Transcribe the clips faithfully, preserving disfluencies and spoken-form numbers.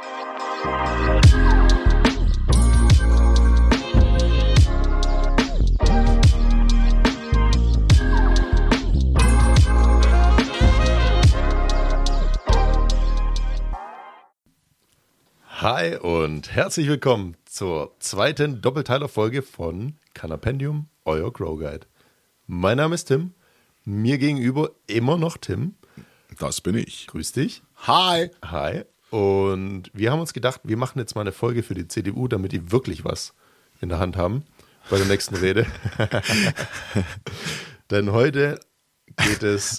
Hi und herzlich willkommen zur zweiten Doppelteiler-Folge von Canapendium, euer Grow Guide. Mein Name ist Tim, mir gegenüber immer noch Tim. Das bin ich. Grüß dich. Hi. Hi. Und wir haben uns gedacht, wir machen jetzt mal eine Folge für die C D U, damit die wirklich was in der Hand haben bei der nächsten Rede. Denn heute geht es...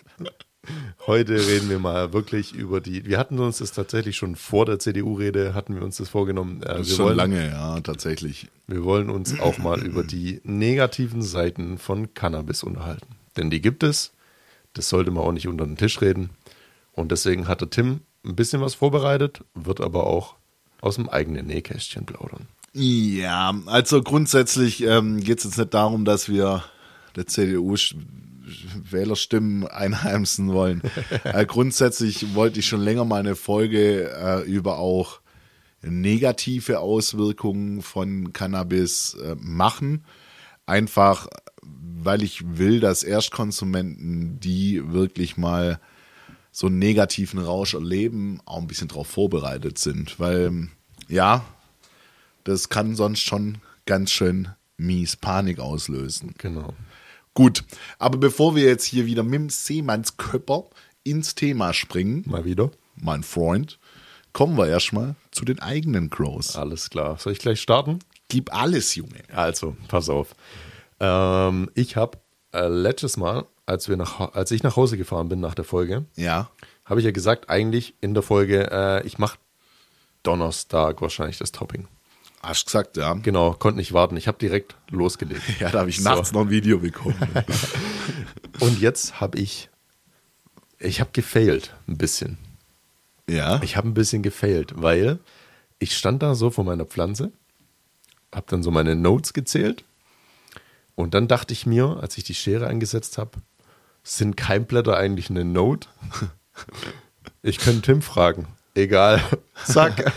Heute reden wir mal wirklich über die, wir hatten uns das tatsächlich schon vor der C D U-Rede, hatten wir uns das vorgenommen. Das ist wir schon wollen, lange, ja, tatsächlich. Wir wollen uns auch mal über die negativen Seiten von Cannabis unterhalten. Denn die gibt es, das sollte man auch nicht unter den Tisch reden. Und deswegen hatte Tim ein bisschen was vorbereitet, wird aber auch aus dem eigenen Nähkästchen plaudern. Ja, also grundsätzlich ähm, geht es jetzt nicht darum, dass wir der C D U Wählerstimmen einheimsen wollen. äh, grundsätzlich wollte ich schon länger mal eine Folge äh, über auch negative Auswirkungen von Cannabis äh, machen. Einfach, weil ich will, dass Erstkonsumenten, die wirklich mal so einen negativen Rausch erleben, auch ein bisschen darauf vorbereitet sind. Weil, ja, das kann sonst schon ganz schön mies Panik auslösen. Genau. Gut, aber bevor wir jetzt hier wieder mit dem Seemannsköpper ins Thema springen, Mal wieder. mein Freund, kommen wir erstmal zu den eigenen Grows. Alles klar. Soll ich gleich starten? Gib alles, Junge. Also, pass auf. Ähm, ich habe äh, letztes Mal, als, wir nach, als ich nach Hause gefahren bin nach der Folge, Ja. habe ich ja gesagt, eigentlich in der Folge, äh, ich mache Donnerstag wahrscheinlich das Topping. Hast gesagt, ja. Genau, konnte nicht warten. Ich habe direkt losgelegt. Ja, da habe ich So. nachts noch ein Video bekommen. Und jetzt habe ich, ich habe gefailt ein bisschen. Ja. Ich habe ein bisschen gefailt, weil ich stand da so vor meiner Pflanze, habe dann so meine Notes gezählt und dann dachte ich mir, als ich die Schere eingesetzt habe, sind Keimblätter eigentlich eine Note? Ich könnte Tim fragen. Egal. Zack.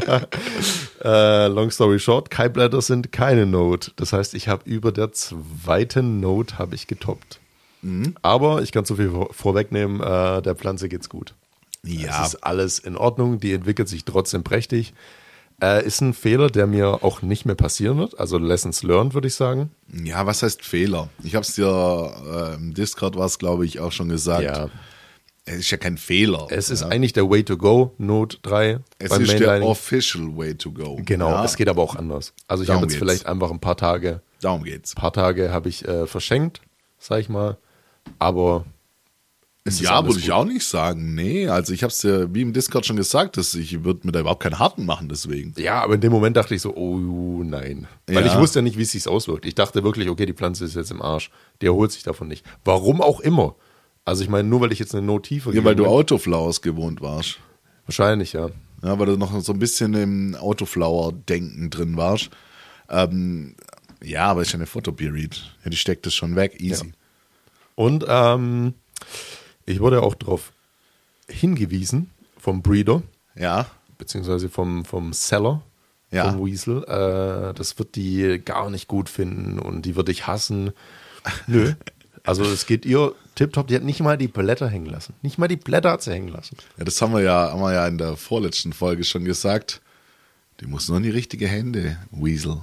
äh, long story short, Keimblätter sind keine Note. Das heißt, ich habe über der zweiten Note habe ich getoppt. Mhm. Aber ich kann so viel vor- vorwegnehmen, äh, der Pflanze geht's gut. Ja. Es ist alles in Ordnung, die entwickelt sich trotzdem prächtig. Äh, ist ein Fehler, der mir auch nicht mehr passieren wird. Also Lessons learned, würde ich sagen. Ja, was heißt Fehler? Ich habe es dir äh, im Discord was, glaube ich, auch schon gesagt. Ja. Es ist ja kein Fehler. Es ist ja. eigentlich der Way to go, Note drei. Es beim ist der Mainlining. official way to go. Genau, ja. es geht aber auch anders. Also ich Darum habe jetzt geht's. vielleicht einfach ein paar Tage, Darum geht's. ein paar Tage habe ich äh, verschenkt, sag ich mal. Aber es ist Ja, alles würde ich gut. auch nicht sagen. Nee, also ich habe es ja wie im Discord schon gesagt, dass ich würde mir da überhaupt keinen harten machen deswegen. Ja, aber in dem Moment dachte ich so, oh nein. Weil Ja. ich wusste ja nicht, wie es sich auswirkt. Ich dachte wirklich, okay, die Pflanze ist jetzt im Arsch. Die erholt sich davon nicht. Warum auch immer. Also ich meine, nur weil ich jetzt eine Note tiefer Ja, weil du gegangen bin. Autoflowers gewohnt warst. Wahrscheinlich, ja. Ja, weil du noch so ein bisschen im Autoflower-Denken drin warst. Ähm, ja, aber ist ja eine Photoperiod. Ja, die steckt das schon weg, easy. Ja. Und ähm, ich wurde auch darauf hingewiesen vom Breeder, Ja, beziehungsweise vom, vom Seller, Ja. vom Weasel. Äh, das wird die gar nicht gut finden und die wird dich hassen. Nö. Also es geht ihr tipptopp, die hat nicht mal die Blätter hängen lassen. Nicht mal die Blätter hat sie hängen lassen. ja, das haben wir ja, haben wir ja in der vorletzten Folge schon gesagt. Die muss nur in die richtige Hände, Weasel.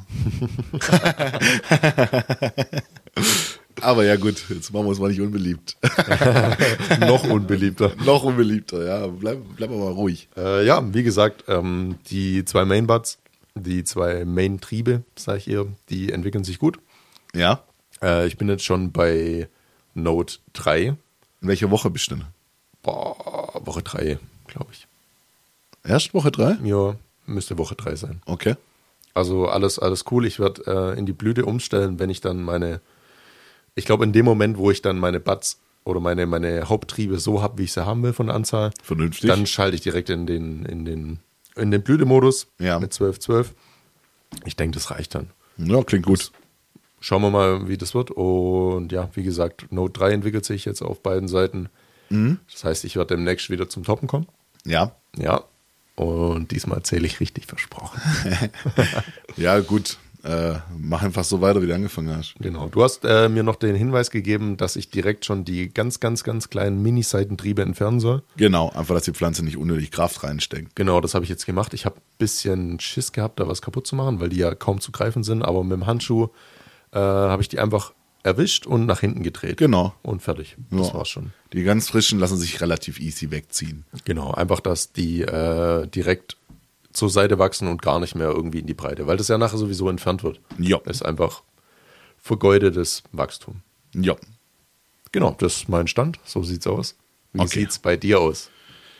Aber ja gut, jetzt machen wir uns mal nicht unbeliebt. Noch unbeliebter. Noch unbeliebter, ja. Bleib, bleib mal ruhig. Äh, ja, wie gesagt, ähm, die zwei Mainbuds, die zwei Main-Triebe, sage ich ihr, die entwickeln sich gut. Ja. Äh, ich bin jetzt schon bei Note drei. In welcher Woche bist du denn? Boah, Woche drei, glaube ich. Erst Woche drei? Ja, müsste Woche drei sein. Okay. Also alles, alles cool. Ich werde äh, in die Blüte umstellen, wenn ich dann meine, ich glaube in dem Moment, wo ich dann meine Buds oder meine, meine Haupttriebe so habe, wie ich sie haben will von der Anzahl, Vernünftig. dann schalte ich direkt in den, in den, in den Blütemodus Ja. mit zwölf zwölf. Ich denke, das reicht dann. Ja, klingt gut. Schauen wir mal, wie das wird. Und ja, wie gesagt, Note drei entwickelt sich jetzt auf beiden Seiten. Mhm. Das heißt, ich werde demnächst wieder zum Toppen kommen. Ja. Ja. Und diesmal zähle ich richtig, versprochen. Ja, gut. Äh, mach einfach so weiter, wie du angefangen hast. Genau. Du hast äh, mir noch den Hinweis gegeben, dass ich direkt schon die ganz, ganz, ganz kleinen Mini-Seitentriebe entfernen soll. Genau, einfach, dass die Pflanze nicht unnötig Kraft reinsteckt. Genau, das habe ich jetzt gemacht. Ich habe ein bisschen Schiss gehabt, da was kaputt zu machen, weil die ja kaum zu greifen sind. Aber mit dem Handschuh äh, habe ich die einfach erwischt und nach hinten gedreht. Genau. Und fertig. Das Ja. war's schon. Die ganz frischen lassen sich relativ easy wegziehen. Genau, einfach, dass die äh, direkt zur Seite wachsen und gar nicht mehr irgendwie in die Breite, weil das ja nachher sowieso entfernt wird. Ja. Das ist einfach vergeudetes Wachstum. Ja. Genau, das ist mein Stand. So sieht's aus. Wie Okay. sieht's bei dir aus?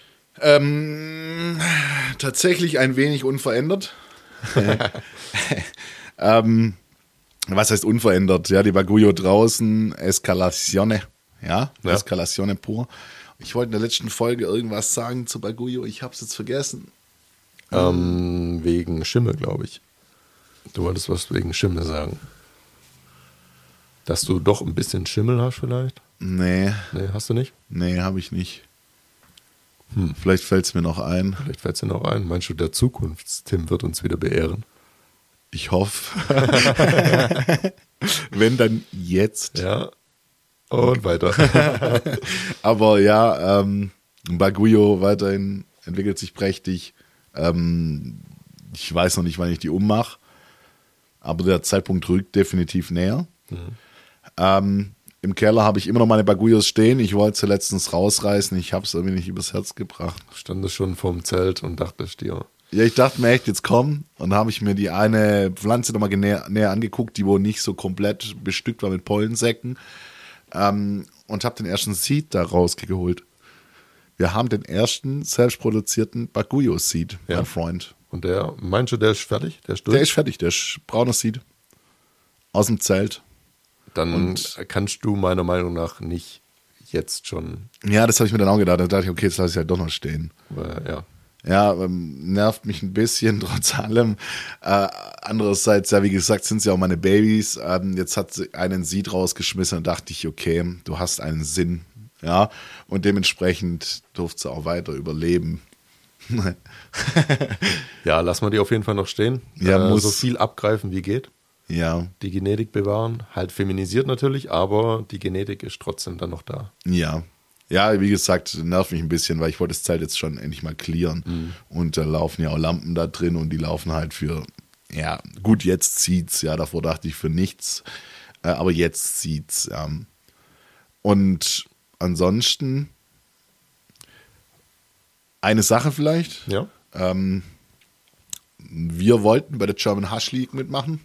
Ähm, tatsächlich ein wenig unverändert. ähm, was heißt unverändert? Ja, die Bagullo draußen, Escalazione. Ja, Ja. Escalazione pur. Ich wollte in der letzten Folge irgendwas sagen zu Bagullo. Ich hab's jetzt vergessen. Ähm, wegen Schimmel, glaube ich. Du wolltest was wegen Schimmel sagen. Dass du doch ein bisschen Schimmel hast vielleicht? Nee, Nee, hast du nicht? nee, habe ich nicht. Hm, vielleicht fällt's mir noch ein. Vielleicht fällt es dir noch ein. Meinst du, der Zukunfts-Tim wird uns wieder beehren? Ich hoffe. Wenn, dann jetzt. Ja. Und weiter. Aber ja, ähm, Bagullo weiterhin entwickelt sich prächtig. Ähm, ich weiß noch nicht, wann ich die ummache, aber der Zeitpunkt rückt definitiv näher. Mhm. Ähm, Im Keller habe ich immer noch meine Bagullos stehen. Ich wollte sie letztens rausreißen. Ich habe es irgendwie nicht übers Herz gebracht. Standest schon vorm Zelt und dachtest dir, Ja, ich dachte mir echt, jetzt komm. Und habe ich mir die eine Pflanze nochmal näher, näher angeguckt, die wohl nicht so komplett bestückt war mit Pollensäcken. Ähm, und habe den ersten Seed da rausgeholt. Wir haben den ersten selbstproduzierten Bagullo-Seed, Ja. mein Freund. und der, meinst du, der ist fertig? Der ist durch? Der ist fertig, der ist brauner Seed. Aus dem Zelt. Dann und- kannst du meiner Meinung nach nicht jetzt schon, Ja, das habe ich mir dann auch gedacht. Da dachte ich, okay, jetzt lasse ich halt doch noch stehen. weil, ja. Ja, ähm, nervt mich ein bisschen, trotz allem. Äh, andererseits, ja, wie gesagt, sind sie auch meine Babys. Ähm, jetzt hat sie einen Seed rausgeschmissen und dachte ich, okay, du hast einen Sinn. Ja, und dementsprechend durfte sie auch weiter überleben. Ja, lassen wir die auf jeden Fall noch stehen. Ja, äh, muss. so viel abgreifen wie geht. Ja, Die Genetik bewahren. Halt feminisiert natürlich, aber die Genetik ist trotzdem dann noch da. ja. Ja, wie gesagt, nervt mich ein bisschen, weil ich wollte das Zelt jetzt schon endlich mal clearen. Und da laufen ja auch Lampen da drin und die laufen halt für, ja, gut, jetzt zieht's, ja, davor dachte ich für nichts, äh, aber jetzt zieht's, ja. Und ansonsten eine Sache vielleicht, Ja. ähm, wir wollten bei der German Hush League mitmachen.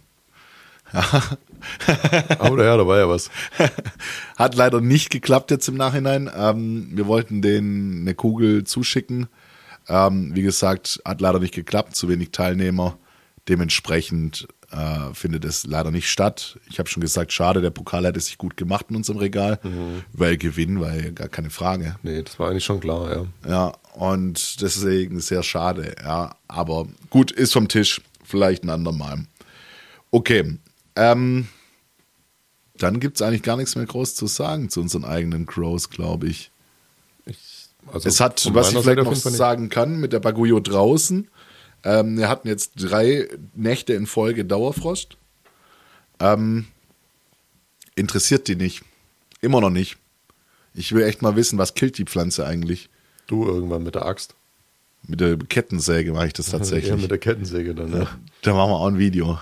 Aber ja, da war ja was. Hat leider nicht geklappt jetzt im Nachhinein. Ähm, wir wollten denen eine Kugel zuschicken. Ähm, wie gesagt, hat leider nicht geklappt, zu wenig Teilnehmer. Dementsprechend äh, findet es leider nicht statt. Ich habe schon gesagt, schade, der Pokal hätte sich gut gemacht in unserem Regal, weil Gewinn war ja gar keine Frage. Nee, das war eigentlich schon klar, ja. Ja, und deswegen sehr schade. Ja, aber gut, ist vom Tisch. Vielleicht ein andermal. Okay, ähm, dann gibt es eigentlich gar nichts mehr groß zu sagen zu unseren eigenen Crows, glaube ich. Ich, also Es hat, von was ich meiner vielleicht Seite auf noch jeden Fall nicht. sagen kann, mit der Bagullo draußen, ähm, wir hatten jetzt drei Nächte in Folge Dauerfrost. Ähm, interessiert die nicht. Immer noch nicht. Ich will echt mal wissen, was killt die Pflanze eigentlich? Du irgendwann mit der Axt. Mit der Kettensäge mache ich das tatsächlich. Ja, mit der Kettensäge dann, ja. Da machen wir auch ein Video.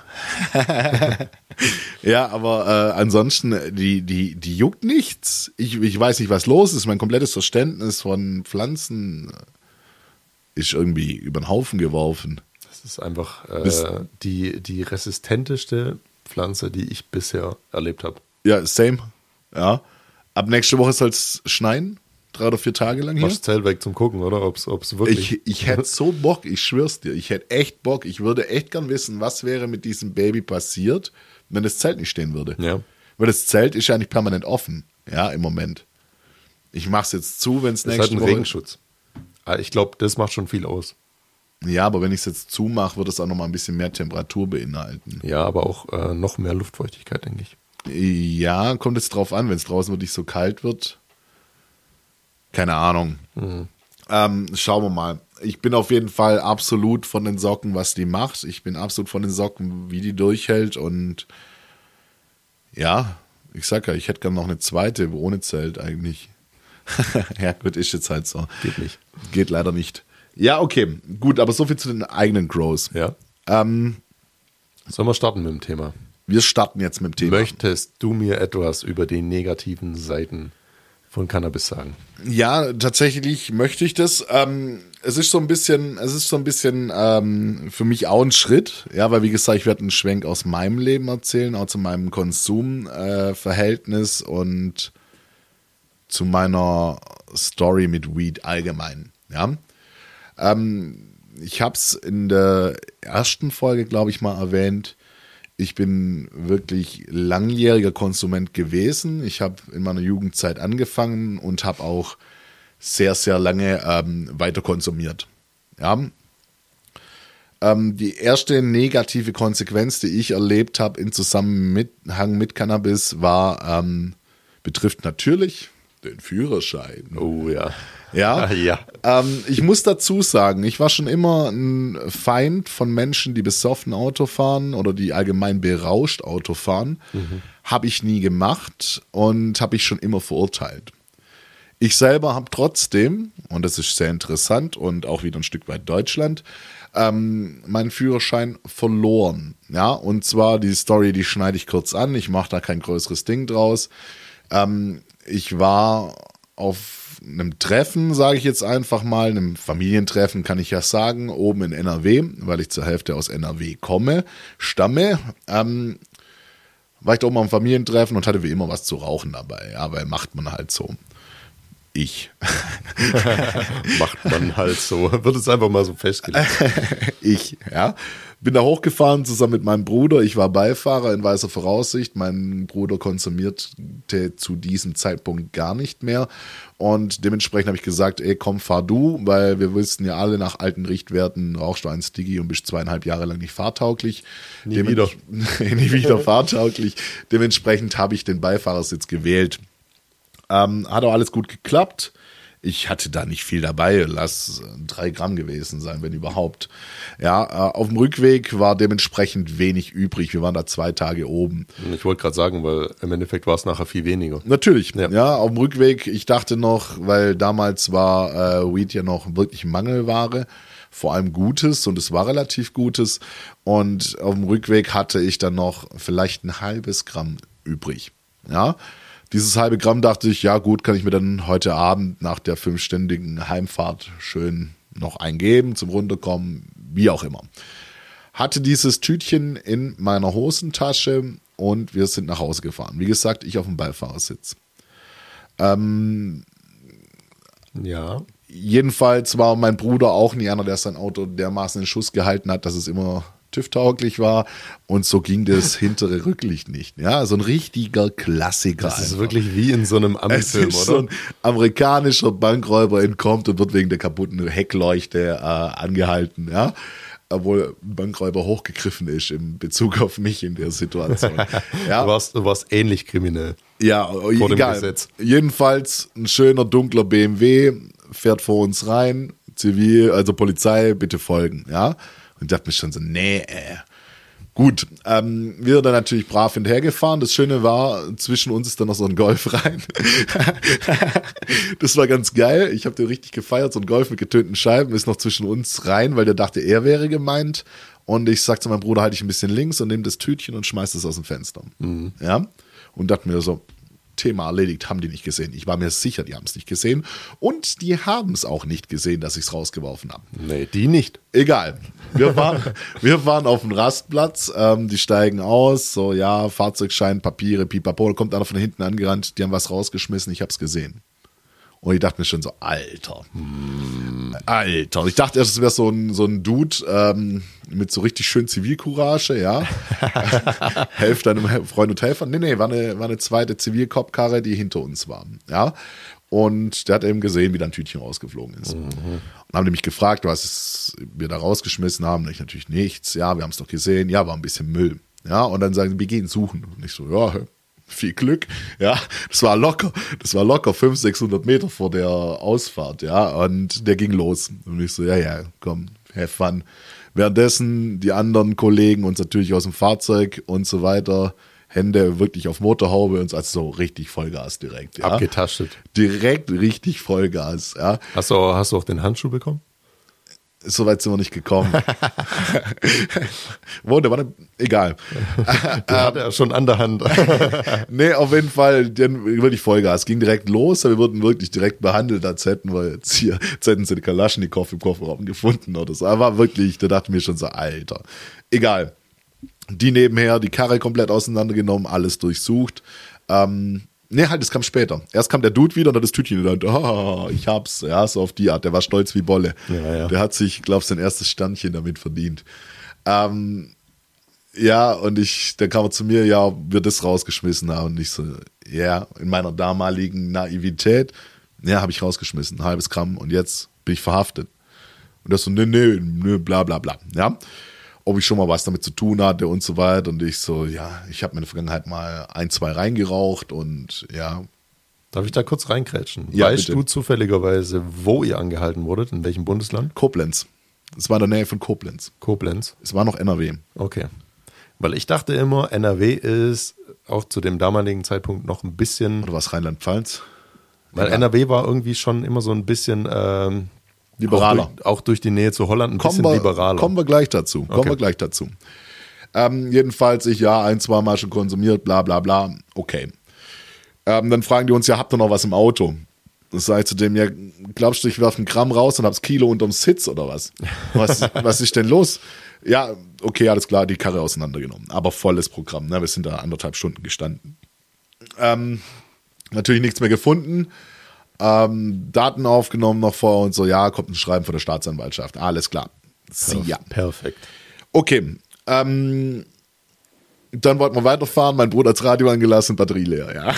Ja, aber äh, ansonsten, die, die, die juckt nichts. Ich, ich weiß nicht, was los ist. Mein komplettes Verständnis von Pflanzen ist irgendwie über den Haufen geworfen. Das ist einfach Bist- äh, die, die resistenteste Pflanze, die ich bisher erlebt habe. Ja, same. Ja. Ab nächste Woche soll es schneien. Drei oder vier Tage lang hier. Machst Zelt weg zum Gucken, oder? Ob es wirklich. Ich, ich hätte so Bock, ich schwör's dir. Ich hätte echt Bock. Ich würde echt gern wissen, was wäre mit diesem Baby passiert, wenn das Zelt nicht stehen würde. Ja. Weil das Zelt ist ja nicht permanent offen. Ja, im Moment. Ich mach's jetzt zu, wenn es Das ist halt nächste ein Woche... Regenschutz. Ah, Ich glaube, das macht schon viel aus. Ja, aber wenn ich es jetzt zumache, wird es auch noch mal ein bisschen mehr Temperatur beinhalten. Ja, aber auch äh, noch mehr Luftfeuchtigkeit, denke ich. Ja, kommt jetzt drauf an, wenn es draußen wirklich so kalt wird. Keine Ahnung. Mhm. Ähm, schauen wir mal. ich bin auf jeden Fall absolut von den Socken, was die macht. Ich bin absolut von den Socken, wie die durchhält. Und ja, ich sag ja, ich hätte gerne noch eine zweite ohne Zelt eigentlich. Ja, gut, ist jetzt halt so. Geht nicht. Geht leider nicht. Ja, okay, gut, aber so viel zu den eigenen Grows. Ja. Ähm, Sollen wir starten mit dem Thema? wir starten jetzt mit dem Thema. Möchtest du mir etwas über die negativen Seiten von Cannabis sagen? Ja, tatsächlich möchte ich das. Ähm, es ist so ein bisschen, es ist so ein bisschen ähm, für mich auch ein Schritt, ja, weil wie gesagt, ich werde einen Schwenk aus meinem Leben erzählen, auch zu meinem Konsumverhältnis äh, und zu meiner Story mit Weed allgemein. Ja, ähm, ich habe es in der ersten Folge, glaube ich, mal erwähnt. Ich bin wirklich langjähriger Konsument gewesen. Ich habe in meiner Jugendzeit angefangen und habe auch sehr, sehr lange ähm, weiter konsumiert. Ja. Ähm, die erste negative Konsequenz, die ich erlebt habe im Zusammenhang mit Cannabis, war, ähm, betrifft natürlich den Führerschein. Oh ja. Ja, ja. Ähm, ich muss dazu sagen, ich war schon immer ein Feind von Menschen, die besoffen Auto fahren oder die allgemein berauscht Auto fahren. Mhm. Habe ich nie gemacht und habe ich schon immer verurteilt. Ich selber habe trotzdem, und das ist sehr interessant und auch wieder ein Stück weit Deutschland, ähm, meinen Führerschein verloren. Ja, und zwar die Story, die schneide ich kurz an. Ich mache da kein größeres Ding draus. Ähm, ich war auf einem Treffen, sage ich jetzt einfach mal, einem Familientreffen kann ich ja sagen, oben in N R W, weil ich zur Hälfte aus N R W komme, stamme, ähm, war ich da oben am Familientreffen und hatte wie immer was zu rauchen dabei, ja, weil macht man halt so. Ich. Macht man halt so. Wird es einfach mal so festgelegt. Ich, ja. Bin da hochgefahren zusammen mit meinem Bruder. Ich war Beifahrer in weißer Voraussicht. Mein Bruder konsumierte zu diesem Zeitpunkt gar nicht mehr. Und dementsprechend habe ich gesagt, ey, komm, fahr du, weil wir wissen ja alle, nach alten Richtwerten rauchst du ein Sticky und bist zweieinhalb Jahre lang nicht fahrtauglich. Nie Dement- wieder. Nie wieder fahrtauglich. Dementsprechend habe ich den Beifahrersitz gewählt. Ähm, hat auch alles gut geklappt. Ich hatte da nicht viel dabei, lass drei Gramm gewesen sein, wenn überhaupt. Ja, äh, auf dem Rückweg war dementsprechend wenig übrig. Wir waren da zwei Tage oben. Ich wollte gerade sagen, weil im Endeffekt war es nachher viel weniger. Natürlich, ja. Ja. ja, auf dem Rückweg, ich dachte noch, weil damals war äh, Weed ja noch wirklich Mangelware, vor allem Gutes und es war relativ Gutes. Und auf dem Rückweg hatte ich dann noch vielleicht ein halbes Gramm übrig. Ja, dieses halbe Gramm dachte ich, ja gut, kann ich mir dann heute Abend nach der fünfstündigen Heimfahrt schön noch eingeben, zum Runterkommen, wie auch immer. Hatte dieses Tütchen in meiner Hosentasche und wir sind nach Hause gefahren. Wie gesagt, ich auf dem Beifahrersitz. Ähm, Ja. jedenfalls war mein Bruder auch nie einer, der sein Auto dermaßen in Schuss gehalten hat, dass es immer TÜV-tauglich war und so ging das hintere Rücklicht nicht. Ja, so ein richtiger Klassiker. Das ist einfach. wirklich wie in so einem Es Ami-Film, ist oder? so ein amerikanischer Bankräuber entkommt und wird wegen der kaputten Heckleuchte äh, angehalten, ja. Obwohl ein Bankräuber hochgegriffen ist in Bezug auf mich in der Situation. Ja, Du warst, du warst ähnlich kriminell. ja vor dem egal. Gesetz. Jedenfalls ein schöner dunkler B M W fährt vor uns rein, Zivil, also Polizei, bitte folgen, ja. Und dachte mir schon so, nee, äh. Gut, ähm, wir dann natürlich brav hinterhergefahren. Das Schöne war, zwischen uns ist dann noch so ein Golf rein. Das war ganz geil. Ich habe den richtig gefeiert. So ein Golf mit getönten Scheiben ist noch zwischen uns rein, weil der dachte, er wäre gemeint. Und ich sag zu meinem Bruder, halte ich ein bisschen links und nehme das Tütchen und schmeiß es aus dem Fenster. Mhm. Ja, und dachte mir so, Thema erledigt, haben die nicht gesehen. Ich war mir sicher, die haben es nicht gesehen. Und die haben es auch nicht gesehen, dass ich es rausgeworfen habe. Nee, die nicht. Egal. Wir waren, wir fahren auf dem Rastplatz, ähm, die steigen aus, so ja, Fahrzeugschein, Papiere, pipapo, da kommt einer von hinten angerannt, die haben was rausgeschmissen, ich hab's gesehen. Und ich dachte mir schon so, Alter. Hm. Alter. Und ich dachte erst, es wäre so ein, so ein Dude ähm, mit so richtig schön Zivilcourage, ja. Helft deinem Freund und Helfer. Nee, nee, war eine, war eine zweite Zivilkopfkarre, die hinter uns war, ja. Und der hat eben gesehen, wie da ein Tütchen rausgeflogen ist. Mhm. Und haben die mich gefragt, was wir da rausgeschmissen haben. Und ich natürlich nichts. Ja, wir haben es doch gesehen. Ja, war ein bisschen Müll. Ja, und dann sagen sie, wir gehen suchen. Und ich so, ja, viel Glück, ja, das war locker, das war locker fünfhundert, sechshundert Meter vor der Ausfahrt, ja, und der ging los. Und ich so, ja, ja, komm, have fun. Währenddessen die anderen Kollegen uns natürlich aus dem Fahrzeug und so weiter, Hände wirklich auf Motorhaube und so, also so richtig Vollgas direkt, ja. Abgetastet. Direkt richtig Vollgas, ja. Hast du, auch, hast du auch den Handschuh bekommen? So weit sind wir nicht gekommen. Wo, der war ne, egal. Den hatte er schon an der Hand. Nee, auf jeden Fall, den, wirklich Vollgas. Ging direkt los, wir wurden wirklich direkt behandelt, als hätten wir jetzt hier, als hätten sie die Kalaschnikow im Kofferraum gefunden oder so. Aber wirklich, da dachte ich mir schon so, Alter. Egal. Die nebenher, die Karre komplett auseinandergenommen, alles durchsucht. Ähm, Nee, halt, das kam später. Erst kam der Dude wieder und hat das Tütchen in der Hand. Oh, ich hab's. Ja, so auf die Art. Der war stolz wie Bolle. Ja, ja. Der hat sich, glaub, sein erstes Sternchen damit verdient. Ähm, ja, und ich, dann kam er zu mir, ja, ob wir das rausgeschmissen haben. Und ich so, ja, in meiner damaligen Naivität, ja, habe ich rausgeschmissen. Ein halbes Gramm und jetzt bin ich verhaftet. Und das so, nee, nee, nee, bla, bla, bla. Ja. Ob ich schon mal was damit zu tun hatte und so weiter. Und ich so, ja, ich habe mir in der Vergangenheit mal ein, zwei reingeraucht und ja. Darf ich da kurz reinkrätschen? Ja, weißt bitte. du zufälligerweise, wo ihr angehalten wurdet? In welchem Bundesland? Koblenz. Es war in der Nähe von Koblenz. Koblenz. Es war noch N R W. Okay. Weil ich dachte immer, N R W ist auch zu dem damaligen Zeitpunkt noch ein bisschen. Oder war es Rheinland-Pfalz? Weil Ja. N R W war irgendwie schon immer so ein bisschen. Ähm, Liberaler. Auch durch, auch durch die Nähe zu Holland ein Kommen bisschen wir, liberaler. kommen wir gleich dazu. Kommen Okay. wir gleich dazu. Ähm, jedenfalls, ich ja ein, zwei Mal schon konsumiert, bla bla bla. Okay. Ähm, dann fragen die uns, ja, habt ihr noch was im Auto? Das sage ich zu dem, ja, glaubst du, ich werfe ein Gramm raus und hab's Kilo unterm Sitz oder was? Was, was ist denn los? Ja, okay, alles klar, die Karre auseinandergenommen. Aber volles Programm, ne? Wir sind da anderthalb Stunden gestanden. Ähm, natürlich nichts mehr gefunden. Ähm, Daten aufgenommen noch vor und so, ja, kommt ein Schreiben von der Staatsanwaltschaft. Alles klar. Sie, ja. Perfekt. Okay. Ähm, dann wollten wir weiterfahren. Mein Bruder hat das Radio angelassen, Batterie leer, ja.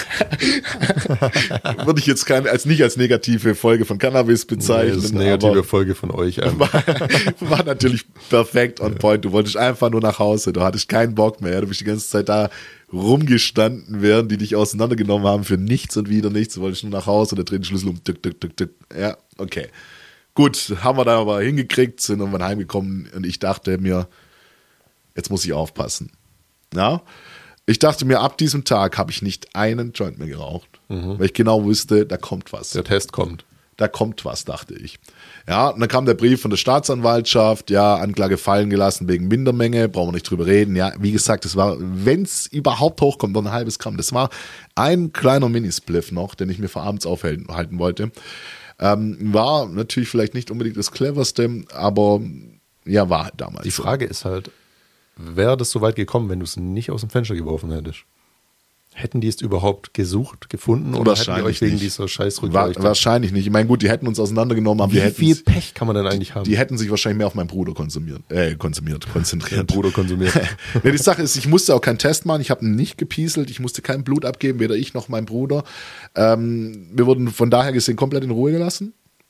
Würde ich jetzt keine, als nicht als negative Folge von Cannabis bezeichnen. Das ist eine negative aber Folge von euch. Ähm, war, war natürlich perfekt on point. Du wolltest einfach nur nach Hause. Du hattest keinen Bock mehr. Du bist die ganze Zeit da rumgestanden, während die dich auseinandergenommen haben für nichts und wieder nichts. Du wolltest nur nach Hause, da drehen den Schlüssel um. Tück, tück, tück, tück. Ja, okay. Gut, haben wir da aber hingekriegt, sind irgendwann heimgekommen und ich dachte mir, jetzt muss ich aufpassen. Ja, ich dachte mir, ab diesem Tag habe ich nicht einen Joint mehr geraucht, mhm. weil ich genau wusste, da kommt was. der Test kommt. Da kommt was, dachte ich. Ja, und dann kam der Brief von der Staatsanwaltschaft, ja, Anklage fallen gelassen wegen Mindermenge, brauchen wir nicht drüber reden. Ja, wie gesagt, das war, wenn es überhaupt hochkommt, noch ein halbes Gramm. Das war ein kleiner Minispliff noch, den ich mir für abends aufhalten wollte. Ähm, war natürlich vielleicht nicht unbedingt das cleverste, aber ja, war halt damals. Die Frage ist halt, wäre das so weit gekommen, wenn du es nicht aus dem Fenster geworfen hättest? Hätten die es überhaupt gesucht, gefunden oder hätten die euch wegen nicht. dieser scheiß War, Wahrscheinlich nicht. Ich meine, gut, die hätten uns auseinandergenommen, aber Wie die hätten viel Pech kann man denn eigentlich haben? Die hätten sich wahrscheinlich mehr auf meinen Bruder konsumiert, äh, konsumiert, konzentriert. Bruder konsumiert. Nee, die Sache ist, ich musste auch keinen Test machen, ich habe nicht gepieselt, ich musste kein Blut abgeben, weder ich noch mein Bruder. Ähm, wir wurden von daher gesehen komplett in Ruhe gelassen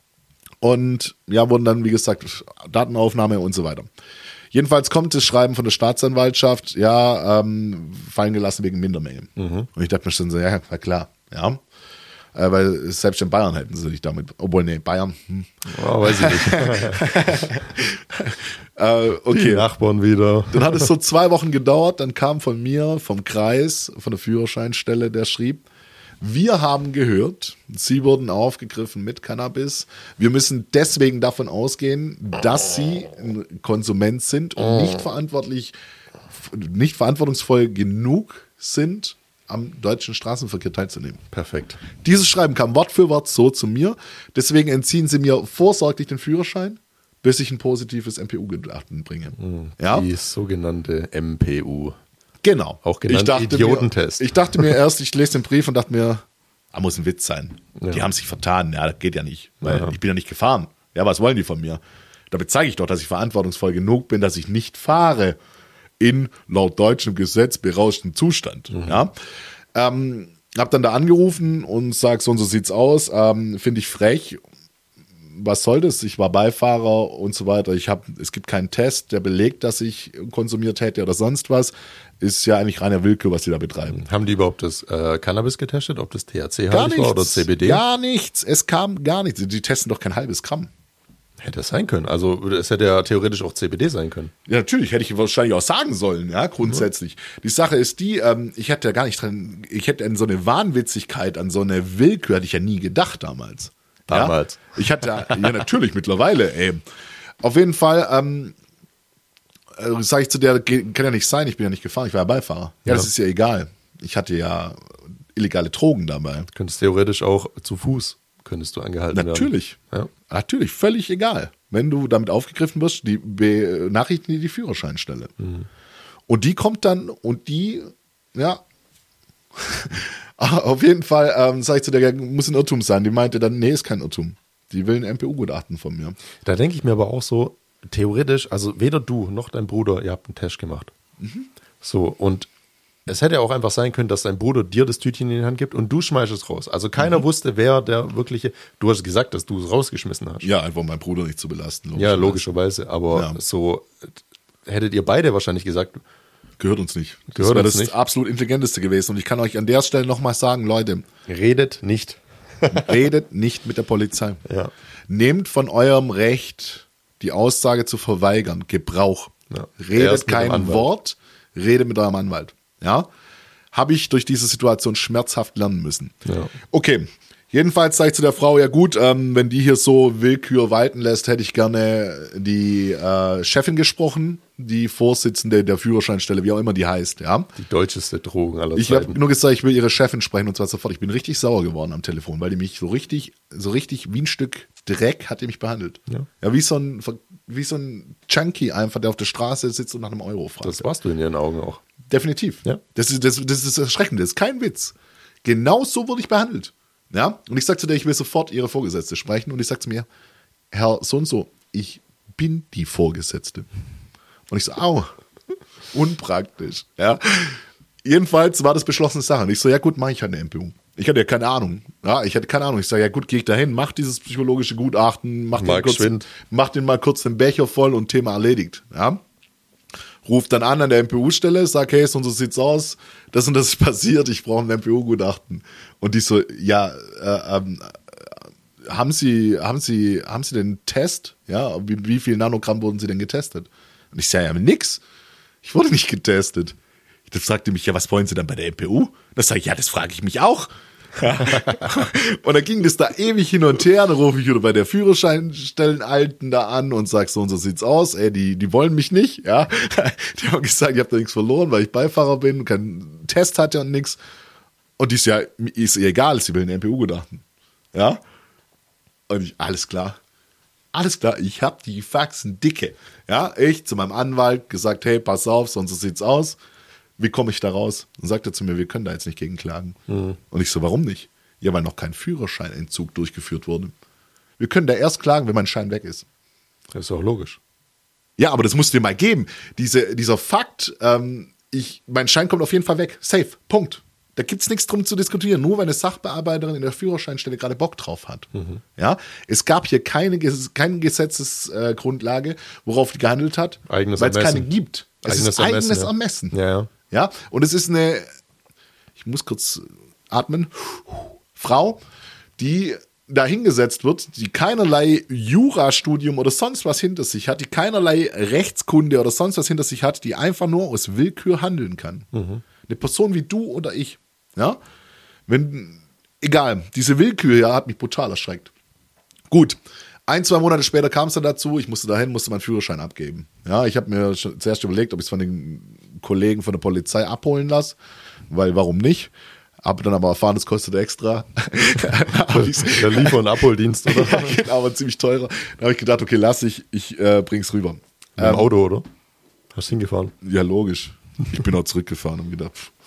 und ja, wurden dann, wie gesagt, Datenaufnahme und so weiter. Jedenfalls kommt das Schreiben von der Staatsanwaltschaft, ja, ähm, fallen gelassen wegen Mindermenge. Mhm. Und ich dachte mir schon so, ja, war klar, ja. Äh, weil selbst in Bayern hätten sie sich damit, obwohl, nee, Bayern, hm. Oh, weiß ich nicht. äh, okay. Die Nachbarn wieder. Dann hat es so zwei Wochen gedauert, dann kam von mir, vom Kreis, von der Führerscheinstelle, der schrieb, wir haben gehört, Sie wurden aufgegriffen mit Cannabis. Wir müssen deswegen davon ausgehen, dass Sie ein Konsument sind und nicht verantwortlich, nicht verantwortungsvoll genug sind, am deutschen Straßenverkehr teilzunehmen. Perfekt. Dieses Schreiben kam Wort für Wort so zu mir. Deswegen entziehen Sie mir vorsorglich den Führerschein, bis ich ein positives M P U-Gutachten bringe. Mhm. Ja? Die sogenannte M P U. Genau. Auch genannt ich dachte Idiotentest. Mir, ich dachte mir erst, ich lese den Brief und dachte mir, ah, muss ein Witz sein. Ja. Die haben sich vertan. Ja, das geht ja nicht. Weil Ja. ich bin ja nicht gefahren. Ja, was wollen die von mir? Damit zeige ich doch, dass ich verantwortungsvoll genug bin, dass ich nicht fahre in laut deutschem Gesetz berauschten Zustand. Mhm. Ja. Ähm, hab dann da angerufen und sag, so und so sieht's aus. Ähm, finde ich frech. was soll das? Ich war Beifahrer und so weiter. Ich hab, es gibt keinen Test, der belegt, dass ich konsumiert hätte oder sonst was. Ist ja eigentlich reine Willkür, was die da betreiben. Haben die überhaupt das äh, Cannabis getestet, ob das T H C Gar haltig war oder nichts. C B D? Gar nichts. Es kam gar nichts. Die testen doch kein halbes Gramm. Hätte es sein können. Also es hätte ja theoretisch auch C B D sein können. Ja, natürlich, hätte ich wahrscheinlich auch sagen sollen, ja, grundsätzlich. Mhm. Die Sache ist die, ähm, ich hätte ja gar nicht dran, ich hätte an so eine Wahnwitzigkeit, an so eine Willkür, hätte ich ja nie gedacht damals. Damals. Ja? Ich hatte, ja, ja natürlich, mittlerweile, ey. Auf jeden Fall, ähm, äh, sage ich zu der, kann ja nicht sein, ich bin ja nicht gefahren, ich war ja Beifahrer. Ja, ja, das ist ja egal. Ich hatte ja illegale Drogen dabei. Du könntest theoretisch auch zu Fuß, könntest du angehalten werden. Natürlich. Ja. Natürlich, völlig egal. Wenn du damit aufgegriffen wirst, die benachrichtigen die die Führerscheinstelle. Mhm. Und die kommt dann und die, ja, auf jeden Fall, ähm, sag ich zu der, muss ein Irrtum sein. Die meinte dann, nee, ist kein Irrtum. Die will ein M P U-Gutachten von mir. Da denke ich mir aber auch so, theoretisch, also weder du noch dein Bruder, ihr habt einen Test gemacht. Mhm. So, und es hätte auch einfach sein können, dass dein Bruder dir das Tütchen in die Hand gibt und du schmeißt es raus. Also keiner mhm. wusste, wer der wirkliche, du hast gesagt, dass du es rausgeschmissen hast. Ja, einfach meinen Bruder nicht zu belasten. Logischerweise. Ja, logischerweise, aber ja. so hättet ihr beide wahrscheinlich gesagt, gehört uns nicht. Das gehört wäre uns das nicht. absolut Intelligenteste gewesen. Und ich kann euch an der Stelle nochmal sagen, Leute. Redet nicht. redet nicht mit der Polizei. Ja. Nehmt von eurem Recht, die Aussage zu verweigern, Gebrauch. Ja. Redet kein Wort, redet mit eurem Anwalt. Ja, habe ich durch diese Situation schmerzhaft lernen müssen. Ja. Okay, jedenfalls sage ich zu der Frau, ja gut, ähm, wenn die hier so Willkür walten lässt, hätte ich gerne die äh, Chefin gesprochen, die Vorsitzende der Führerscheinstelle, wie auch immer die heißt. Ja, die deutscheste Drogen aller ich Zeiten. Ich habe nur gesagt, ich will ihre Chefin sprechen und zwar sofort. Ich bin richtig sauer geworden am Telefon, weil die mich so richtig, so richtig wie ein Stück Dreck hat die mich behandelt. Ja, ja wie so ein wie so ein Junkie einfach, der auf der Straße sitzt und nach einem Euro fragt. Das warst du in ihren Augen auch. Definitiv. Ja. Das ist, das, das ist erschreckend, das ist kein Witz. Genau so wurde ich behandelt. Ja? Und ich sag zu der, ich will sofort ihre Vorgesetzte sprechen und ich sag zu mir, Herr so und so, ich bin die Vorgesetzte. Und ich so, au, unpraktisch. Ja? Jedenfalls war das beschlossene Sache. Und ich so, ja gut, mache ich halt eine M P U. Ich hatte ja keine Ahnung. Ja, ich hatte keine Ahnung. Ich sage, ja gut, gehe ich dahin, mach dieses psychologische Gutachten, mach den, kurz, mach den mal kurz den Becher voll und Thema erledigt. Ja? Ruft dann an an der M P U-Stelle, sag, hey, so und so sieht's aus, das und das ist passiert, ich brauche ein M P U-Gutachten. Und die so, ja, äh, ähm, haben Sie, haben Sie, haben Sie den Test? Ja, wie, wie viel Nanogramm wurden Sie denn getestet? Und ich sage, ja, nix. Ich wurde nicht getestet. Das fragte mich, ja, was wollen Sie dann bei der M P U? Das sage ich, ja, das frage ich mich auch. Und dann ging das da ewig hin und her, dann rufe ich wieder bei der Führerscheinstellenalten da an und sag, so und so sieht's aus, ey, die, die wollen mich nicht, ja. Die haben gesagt, ich habe da nichts verloren, weil ich Beifahrer bin, keinen Test hatte und nix. Und die ist ja, ist ihr egal, sie will einen M P U-Gutachten, ja. Und ich, alles klar, alles klar, ich habe die Faxen dicke, ja. Ich zu meinem Anwalt gesagt, hey, pass auf, so und so sieht's aus. Wie komme ich da raus? Und sagt er zu mir, wir können da jetzt nicht gegen klagen. Mhm. Und ich so, warum nicht? Ja, weil noch kein Führerscheinentzug durchgeführt wurde. Wir können da erst klagen, wenn mein Schein weg ist. Das ist auch logisch. Ja, aber das musst du dir mal geben. Diese, dieser Fakt, ähm, ich, mein Schein kommt auf jeden Fall weg. Safe. Punkt. Da gibt's nichts drum zu diskutieren. Nur weil eine Sachbearbeiterin in der Führerscheinstelle gerade Bock drauf hat. Mhm. Ja, es gab hier keine, keine Gesetzesgrundlage, worauf die gehandelt hat, weil es keine gibt. Es eigenes ist eigenes Ermessen. Ermessen. Ja. Ja, ja. Ja, und es ist eine, ich muss kurz atmen, Frau, die da hingesetzt wird, die keinerlei Jurastudium oder sonst was hinter sich hat, die keinerlei Rechtskunde oder sonst was hinter sich hat, die einfach nur aus Willkür handeln kann. Mhm. Eine Person wie du oder ich, ja, wenn, egal, diese Willkür ja hat mich brutal erschreckt. Gut. Ein, zwei Monate später kam es dann dazu, ich musste dahin, musste meinen Führerschein abgeben. Ja, ich habe mir zuerst überlegt, ob ich es von den Kollegen von der Polizei abholen lasse, weil warum nicht? Habe dann aber erfahren, das kostet extra. Der Liefer- und Abholdienst, oder? Ja, genau, aber ziemlich teurer. Da habe ich gedacht, okay, lass ich, ich äh, bring's rüber. Mit dem ähm, Auto, oder? Hast du hingefahren? Ja, logisch. Ich bin auch zurückgefahren und gedacht, pff.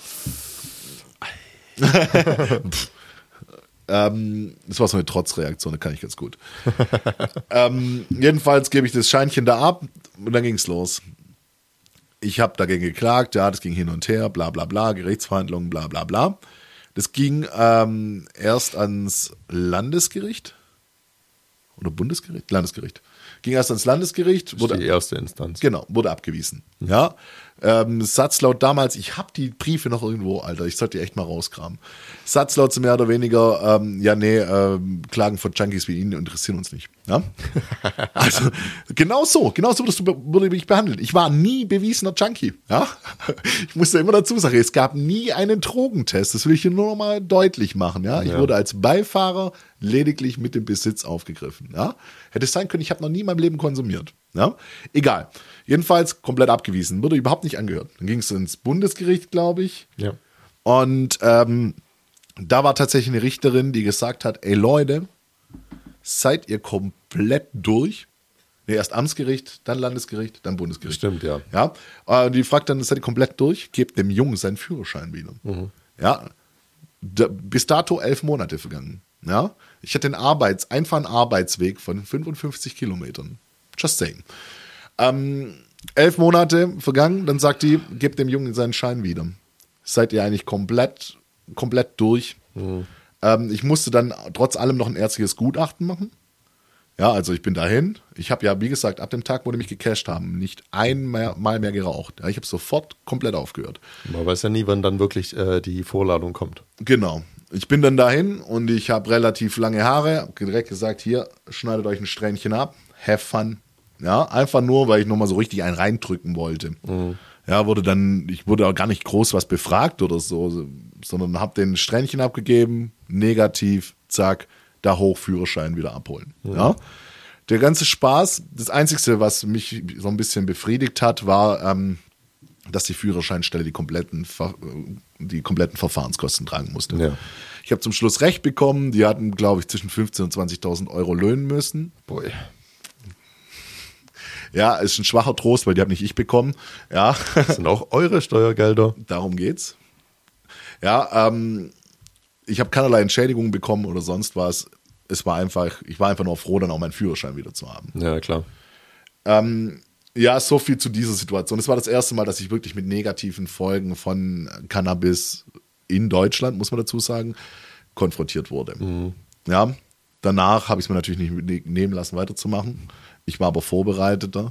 pff. Ähm, das war so eine Trotzreaktion, da kann ich ganz gut. ähm, jedenfalls gebe ich das Scheinchen da ab und dann ging's los. Ich habe dagegen geklagt, ja, das ging hin und her, bla bla bla, Gerichtsverhandlungen, bla bla bla. Das ging ähm, erst ans Landesgericht oder Bundesgericht? Landesgericht. Ging erst ans Landesgericht. Wurde, die erste Instanz. Genau, wurde abgewiesen. Mhm. Ja, ähm, Satzlaut damals, ich habe die Briefe noch irgendwo, Alter, ich sollte die echt mal rauskramen. Satzlaut mehr oder weniger, ähm, ja nee, ähm, Klagen von Junkies wie Ihnen interessieren uns nicht. Ja? Also genau so, genau so wurdest du, wurde ich behandelt. Ich war nie bewiesener Junkie. Ja? Ich musste immer dazu sagen, es gab nie einen Drogentest. Das will ich hier nur noch mal deutlich machen. Ja? Ich ja. wurde als Beifahrer lediglich mit dem Besitz aufgegriffen. Ja? Hätte es sein können, ich habe noch nie in meinem Leben konsumiert. Ja? Egal. Jedenfalls komplett abgewiesen. Wurde überhaupt nicht angehört. Dann ging es ins Bundesgericht, glaube ich. Ja. Und ähm, da war tatsächlich eine Richterin, die gesagt hat, ey Leute, seid ihr komplett durch? Nee, erst Amtsgericht, dann Landesgericht, dann Bundesgericht. Stimmt, ja. Ja. Und die fragt dann, seid ihr komplett durch? Gebt dem Jungen seinen Führerschein wieder. Mhm. Ja. Da, bis dato elf Monate vergangen. Ja. Ich hatte einen Arbeits-, einfachen Arbeitsweg von fünfundfünfzig Kilometern. Just saying. Ähm, elf Monate vergangen, dann sagt die, gebt dem Jungen seinen Schein wieder. Seid ihr eigentlich komplett, komplett durch? Mhm. Ähm, ich musste dann trotz allem noch ein ärztliches Gutachten machen. Ja, also ich bin dahin. Ich habe ja, wie gesagt, ab dem Tag, wo die mich gecasht haben, nicht einmal mehr geraucht. Ja, ich habe sofort komplett aufgehört. Man weiß ja nie, wann dann wirklich äh, die Vorladung kommt. Genau. Ich bin dann dahin und ich habe relativ lange Haare. Hab direkt gesagt, hier, schneidet euch ein Strähnchen ab. Have fun. Ja, einfach nur, weil ich nochmal so richtig einen reindrücken wollte. Mhm. Ja, wurde dann, ich wurde auch gar nicht groß was befragt oder so, sondern habe den Strähnchen abgegeben, negativ, zack, da hoch Führerschein wieder abholen. Mhm. Ja, der ganze Spaß, das Einzige, was mich so ein bisschen befriedigt hat, war, ähm, dass die Führerscheinstelle die kompletten, die kompletten Verfahrenskosten tragen musste. Ja. Ich habe zum Schluss Recht bekommen, die hatten, glaube ich, zwischen fünfzehntausend und zwanzigtausend Euro löhnen müssen. Boy. Ja, ist ein schwacher Trost, weil die habe nicht ich bekommen. Ja. Das sind auch eure Steuergelder. Darum geht's. Ja, ähm, ich habe keinerlei Entschädigungen bekommen oder sonst was. Es war einfach, ich war einfach nur froh, dann auch meinen Führerschein wieder zu haben. Ja, klar. Ähm, ja, so viel zu dieser Situation. Es war das erste Mal, dass ich wirklich mit negativen Folgen von Cannabis in Deutschland, muss man dazu sagen, konfrontiert wurde. Mhm. Ja, danach habe ich es mir natürlich nicht nehmen lassen, weiterzumachen. Ich war aber vorbereiteter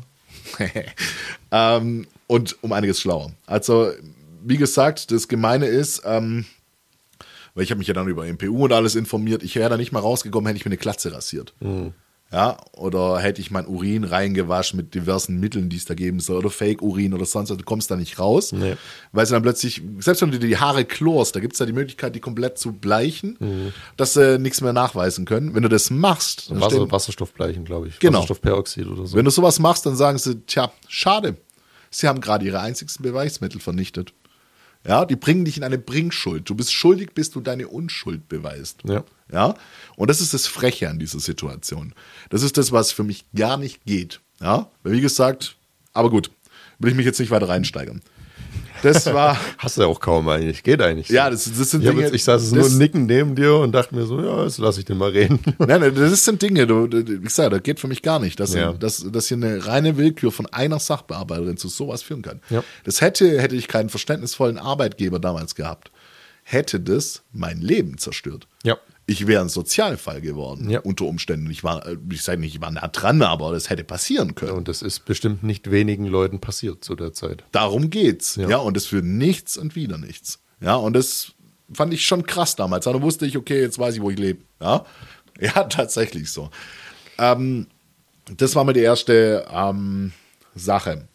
ähm, und um einiges schlauer. Also, wie gesagt, das Gemeine ist, ähm, weil ich habe mich ja dann über M P U und alles informiert, ich wäre da nicht mal rausgekommen, hätte ich mir eine Glatze rasiert. Mhm. Ja, oder hätte ich mein Urin reingewaschen mit diversen Mitteln, die es da geben soll, oder Fake-Urin oder sonst was, du kommst da nicht raus, nee. Weil sie dann plötzlich, selbst wenn du dir die Haare chlorst, da gibt es ja die Möglichkeit, die komplett zu bleichen, mhm. dass sie nichts mehr nachweisen können. Wenn du das machst, dann Wasser, stehen, Wasserstoffbleichen, glaube ich. Genau. Wasserstoffperoxid oder so. Wenn du sowas machst, dann sagen sie, tja, schade, sie haben gerade ihre einzigsten Beweismittel vernichtet. Ja, die bringen dich in eine Bringschuld. Du bist schuldig, bis du deine Unschuld beweist. Ja. Ja, und das ist das Freche an dieser Situation. Das ist das, was für mich gar nicht geht. Ja, wie gesagt, aber gut, will ich mich jetzt nicht weiter reinsteigern. Das war. Hast du ja auch kaum eigentlich. Geht eigentlich. So. Ja, das, das sind ich Dinge. Jetzt, ich saß nur nicken neben dir und dachte mir so, ja, jetzt lass ich den mal reden. Nein, nein, das sind Dinge, du, ich sage, das geht für mich gar nicht, dass, ja. dass, dass hier eine reine Willkür von einer Sachbearbeiterin zu sowas führen kann. Ja. Das hätte, hätte ich keinen verständnisvollen Arbeitgeber damals gehabt, hätte das mein Leben zerstört. Ja. Ich wäre ein Sozialfall geworden, ja. unter Umständen. Ich war, ich sage nicht, ich war nah dran, aber das hätte passieren können. Und das ist bestimmt nicht wenigen Leuten passiert zu der Zeit. Darum geht's. Ja, ja und das für nichts und wieder nichts. Ja, und das fand ich schon krass damals. Da wusste ich, okay, jetzt weiß ich, wo ich lebe. Ja, ja, tatsächlich so. Ähm, das war mal die erste ähm, Sache.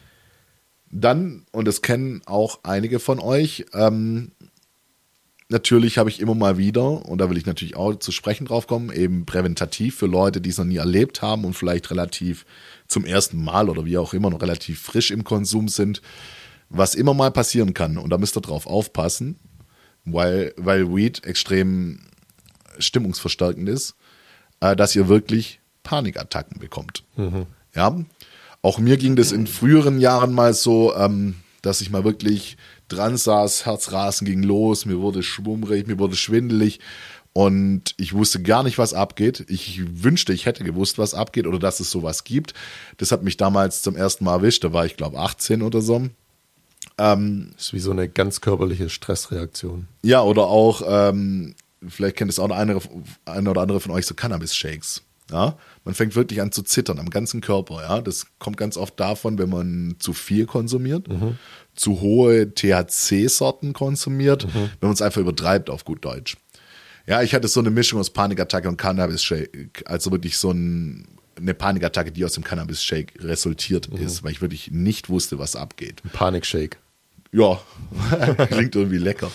Dann, und das kennen auch einige von euch, ähm, natürlich habe ich immer mal wieder, und da will ich natürlich auch zu sprechen drauf kommen, eben präventativ für Leute, die es noch nie erlebt haben und vielleicht relativ zum ersten Mal oder wie auch immer noch relativ frisch im Konsum sind, was immer mal passieren kann. Und da müsst ihr drauf aufpassen, weil, weil Weed extrem stimmungsverstärkend ist, äh, dass ihr wirklich Panikattacken bekommt. Mhm. Ja, auch mir ging das in früheren Jahren mal so, ähm, dass ich mal wirklich dran saß, Herzrasen ging los, mir wurde schwummrig, mir wurde schwindelig und ich wusste gar nicht, was abgeht. Ich wünschte, ich hätte gewusst, was abgeht oder dass es sowas gibt. Das hat mich damals zum ersten Mal erwischt, da war ich glaube achtzehn oder so. Ähm, das ist wie so eine ganz körperliche Stressreaktion. Ja, oder auch, ähm, vielleicht kennt es auch eine, eine oder andere von euch, so Cannabis-Shakes. Ja, man fängt wirklich an zu zittern am ganzen Körper. Ja, das kommt ganz oft davon, wenn man zu viel konsumiert, mhm. zu hohe T H C-Sorten konsumiert, mhm. wenn man es einfach übertreibt auf gut Deutsch. Ja, ich hatte so eine Mischung aus Panikattacke und Cannabis-Shake, also wirklich so ein, eine Panikattacke, die aus dem Cannabis-Shake resultiert mhm. ist, weil ich wirklich nicht wusste, was abgeht. Ein Panik-Shake. Ja, klingt irgendwie lecker.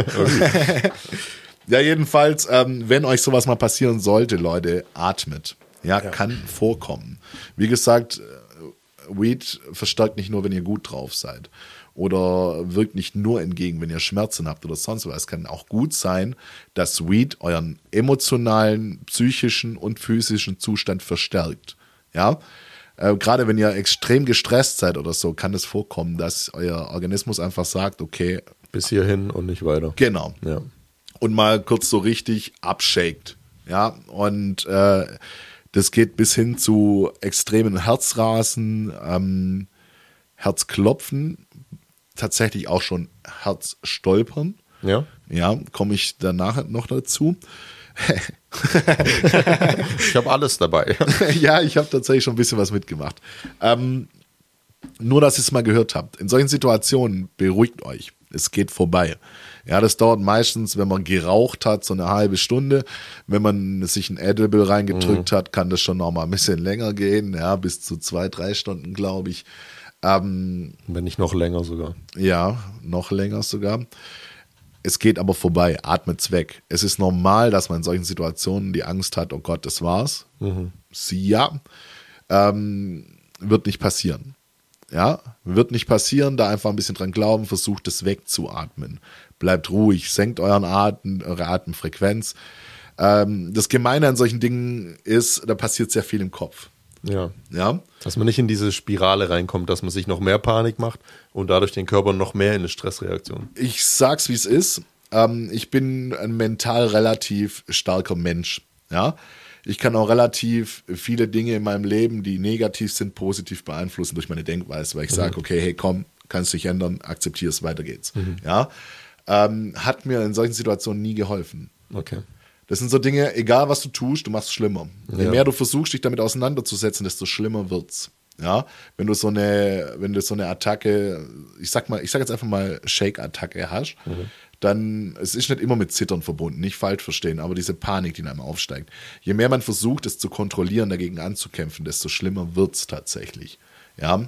Ja, jedenfalls, ähm, wenn euch sowas mal passieren sollte, Leute, atmet. Ja, ja, kann vorkommen. Wie gesagt, Weed verstärkt nicht nur, wenn ihr gut drauf seid. Oder wirkt nicht nur entgegen, wenn ihr Schmerzen habt oder sonst was. Es kann auch gut sein, dass Weed euren emotionalen, psychischen und physischen Zustand verstärkt. Ja, äh, gerade wenn ihr extrem gestresst seid oder so, kann es vorkommen, dass euer Organismus einfach sagt, okay. Bis hierhin und nicht weiter. Genau. Ja. Und mal kurz so richtig abshakt. Ja, und äh, das geht bis hin zu extremen Herzrasen, ähm, Herzklopfen, tatsächlich auch schon Herzstolpern. Ja. Ja, komme ich danach noch dazu. Ich habe alles dabei. Ja, ich habe tatsächlich schon ein bisschen was mitgemacht. Ähm, nur, dass ihr es mal gehört habt. In solchen Situationen beruhigt euch. Es geht vorbei. Ja, das dauert meistens, wenn man geraucht hat, so eine halbe Stunde. Wenn man sich ein Edible reingedrückt mhm. hat, kann das schon noch mal ein bisschen länger gehen. Ja, bis zu zwei, drei Stunden, glaube ich. Ähm, wenn nicht noch länger sogar. Ja, noch länger sogar. Es geht aber vorbei, atmet's weg. Es ist normal, dass man in solchen Situationen die Angst hat, oh Gott, das war's. Mhm. Sie, ja, ähm, wird nicht passieren. Ja, wird nicht passieren, da einfach ein bisschen dran glauben, versucht es wegzuatmen. Bleibt ruhig, senkt euren Atem, eure Atemfrequenz. Ähm, das Gemeine an solchen Dingen ist, da passiert sehr viel im Kopf. Ja. Ja. Dass man nicht in diese Spirale reinkommt, dass man sich noch mehr Panik macht und dadurch den Körper noch mehr in eine Stressreaktion. Ich sag's, wie es ist. Ähm, ich bin ein mental relativ starker Mensch. Ja. Ich kann auch relativ viele Dinge in meinem Leben, die negativ sind, positiv beeinflussen durch meine Denkweise, weil ich mhm. sage, okay, hey, komm, kannst dich ändern, akzeptier es, weiter geht's. Mhm. Ja. Ähm, hat mir in solchen Situationen nie geholfen. Okay. Das sind so Dinge, egal was du tust, du machst es schlimmer. Je ja. mehr du versuchst, dich damit auseinanderzusetzen, desto schlimmer wird's. Ja, wenn du so eine, wenn du so eine Attacke, ich sag mal, ich sag jetzt einfach mal Shake-Attacke hast, mhm. dann, es ist nicht immer mit Zittern verbunden, nicht falsch verstehen, aber diese Panik, die in einem aufsteigt. Je mehr man versucht, es zu kontrollieren, dagegen anzukämpfen, desto schlimmer wird's tatsächlich. Ja,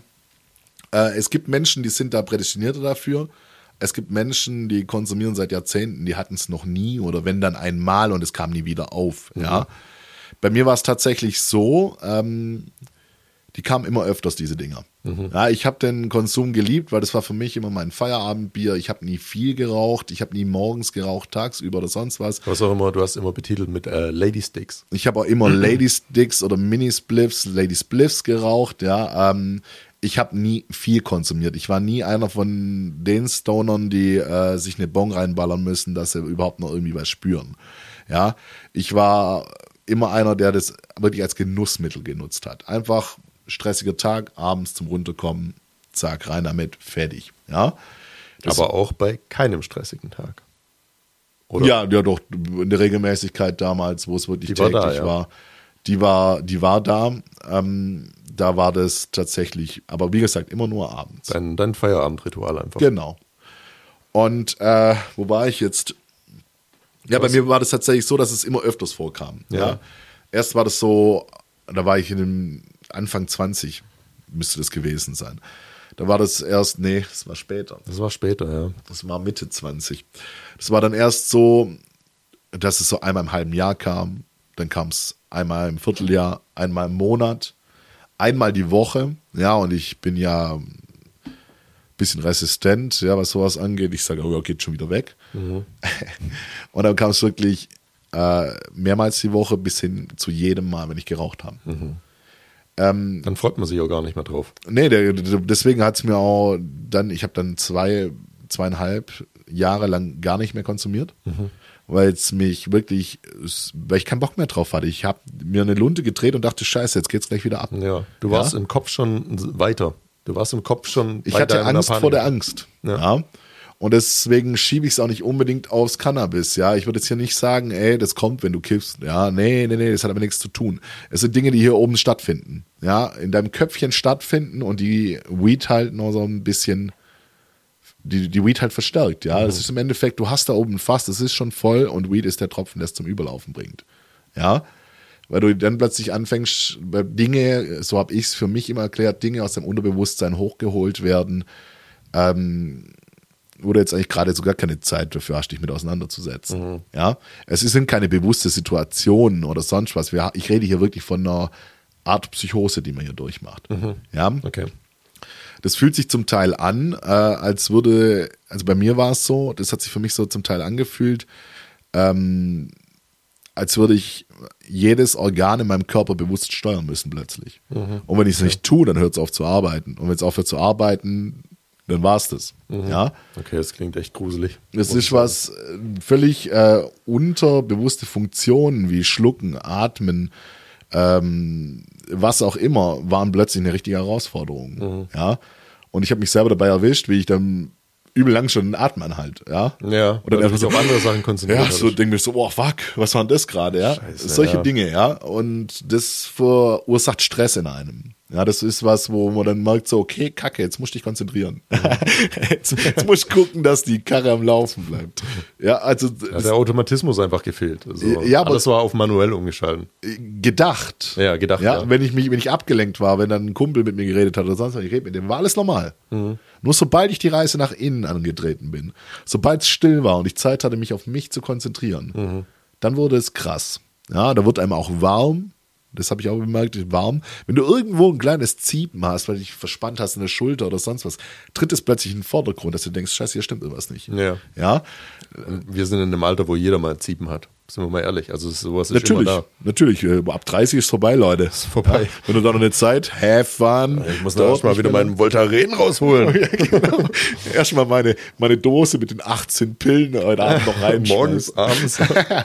äh, es gibt Menschen, die sind da prädestinierter dafür. Es gibt Menschen, die konsumieren seit Jahrzehnten, die hatten es noch nie oder wenn dann einmal und es kam nie wieder auf. Mhm. Ja, bei mir war es tatsächlich so, ähm, die kamen immer öfters, diese Dinger. Mhm. Ja, ich habe den Konsum geliebt, weil das war für mich immer mein Feierabendbier. Ich habe nie viel geraucht, ich habe nie morgens geraucht, tagsüber oder sonst was. Was auch immer, du hast immer betitelt mit äh, Lady Sticks. Ich habe auch immer Lady Sticks oder Mini Spliffs, Lady Spliffs geraucht, ja. Ähm, ich habe nie viel konsumiert. Ich war nie einer von den Stonern, die äh, sich eine Bong reinballern müssen, dass sie überhaupt noch irgendwie was spüren. Ja, ich war immer einer, der das wirklich als Genussmittel genutzt hat. Einfach stressiger Tag, abends zum Runterkommen, zack, rein damit, fertig. Ja. Das aber auch bei keinem stressigen Tag. Oder? Ja, ja, doch, in der Regelmäßigkeit damals, wo es wirklich die täglich war, da, ja. war, die war, die war da. Ähm, da war das tatsächlich, aber wie gesagt, immer nur abends. Dein, dein Feierabendritual einfach. Genau. Und äh, wo war ich jetzt? Ja, Was? Bei mir war das tatsächlich so, dass es immer öfters vorkam. Ja. Ja. Erst war das so, da war ich in dem Anfang zwanzig, müsste das gewesen sein. Da war das erst, nee, das war später. Das war später, ja. Das war Mitte zwanzig. Das war dann erst so, dass es so einmal im halben Jahr kam, dann kam es einmal im Vierteljahr, einmal im Monat, einmal die Woche, ja, und ich bin ja ein bisschen resistent, ja, was sowas angeht. Ich sage, oh ja, geht schon wieder weg. Mhm. Und dann kam es wirklich äh, mehrmals die Woche bis hin zu jedem Mal, wenn ich geraucht habe. Mhm. Ähm, dann freut man sich auch gar nicht mehr drauf. Nee, der, der, deswegen hat es mir auch dann, ich habe dann zwei, zweieinhalb Jahre lang gar nicht mehr konsumiert, mhm. weil es mich wirklich, weil ich keinen Bock mehr drauf hatte. Ich habe mir eine Lunte gedreht und dachte, scheiße, jetzt geht's gleich wieder ab. Ja, du warst ja? im Kopf schon weiter. Du warst im Kopf schon Ich hatte Angst Panik. vor der Angst. Ja. ja. Und deswegen schiebe ich es auch nicht unbedingt aufs Cannabis, ja. Ich würde jetzt hier nicht sagen, ey, das kommt, wenn du kiffst. Ja, nee, nee, nee, das hat aber nichts zu tun. Es sind Dinge, die hier oben stattfinden, ja, in deinem Köpfchen stattfinden und die Weed halt noch so ein bisschen, die, die Weed halt verstärkt, ja. Mhm. Das ist im Endeffekt, du hast da oben ein Fass, das ist schon voll und Weed ist der Tropfen, der es zum Überlaufen bringt, ja. Weil du dann plötzlich anfängst, Dinge, so habe ich es für mich immer erklärt, Dinge aus dem Unterbewusstsein hochgeholt werden, ähm, wo du jetzt eigentlich gerade sogar keine Zeit dafür hast, dich mit auseinanderzusetzen. Mhm. Ja, es sind keine bewusste Situationen oder sonst was. Wir, ich rede hier wirklich von einer Art Psychose, die man hier durchmacht. Mhm. Ja, okay. Das fühlt sich zum Teil an, äh, als würde, also bei mir war es so, das hat sich für mich so zum Teil angefühlt, ähm, als würde ich jedes Organ in meinem Körper bewusst steuern müssen plötzlich. Mhm. Und wenn ich es nicht tue, dann hört es auf zu arbeiten. Und wenn es aufhört zu arbeiten, dann war es das. Mhm. Ja? Okay, das klingt echt gruselig. Es ist was völlig äh, unterbewusste Funktionen wie Schlucken, Atmen, ähm, was auch immer, waren plötzlich eine richtige Herausforderung. Mhm. Ja? Und ich habe mich selber dabei erwischt, wie ich dann übel lang schon Atmen halt, ja. Ja, und dann einfach so auf andere Sachen konzentriert. Ja, so denke ich so, boah, fuck, was war denn das gerade, ja? Scheiße, solche ja. Dinge, ja. Und das verursacht Stress in einem. Ja, das ist was, wo man dann merkt so, okay, kacke, jetzt musst du dich konzentrieren. Mhm. jetzt, jetzt musst du gucken, dass die Karre am Laufen bleibt. Ja, also. Ja, der Automatismus einfach gefehlt. Also ja, aber alles war auf manuell umgeschalten. Gedacht. Ja, gedacht, ja. ja. Wenn ich mich, wenn ich abgelenkt war, wenn dann ein Kumpel mit mir geredet hat oder sonst was, ich rede mit dem, war alles normal. Mhm. Nur sobald ich die Reise nach innen angetreten bin, sobald es still war und ich Zeit hatte, mich auf mich zu konzentrieren, mhm. dann wurde es krass. Ja, da wird einem auch warm. Das habe ich auch bemerkt, warm. Wenn du irgendwo ein kleines Ziepen hast, weil du dich verspannt hast in der Schulter oder sonst was, tritt es plötzlich in den Vordergrund, dass du denkst, scheiße, hier stimmt irgendwas nicht. Ja. Ja. Wir sind in einem Alter, wo jeder mal Ziepen hat. Sind wir mal ehrlich. Also sowas ist natürlich, immer da. Natürlich. Ab dreißig ist vorbei, Leute. Ist vorbei. Ja, wenn du da noch eine Zeit, have fun. Ich muss noch mal wieder meinen Voltaren rausholen. Ja, genau. Erstmal meine, meine Dose mit den achtzehn Pillen heute Abend noch rein. Morgens, abends.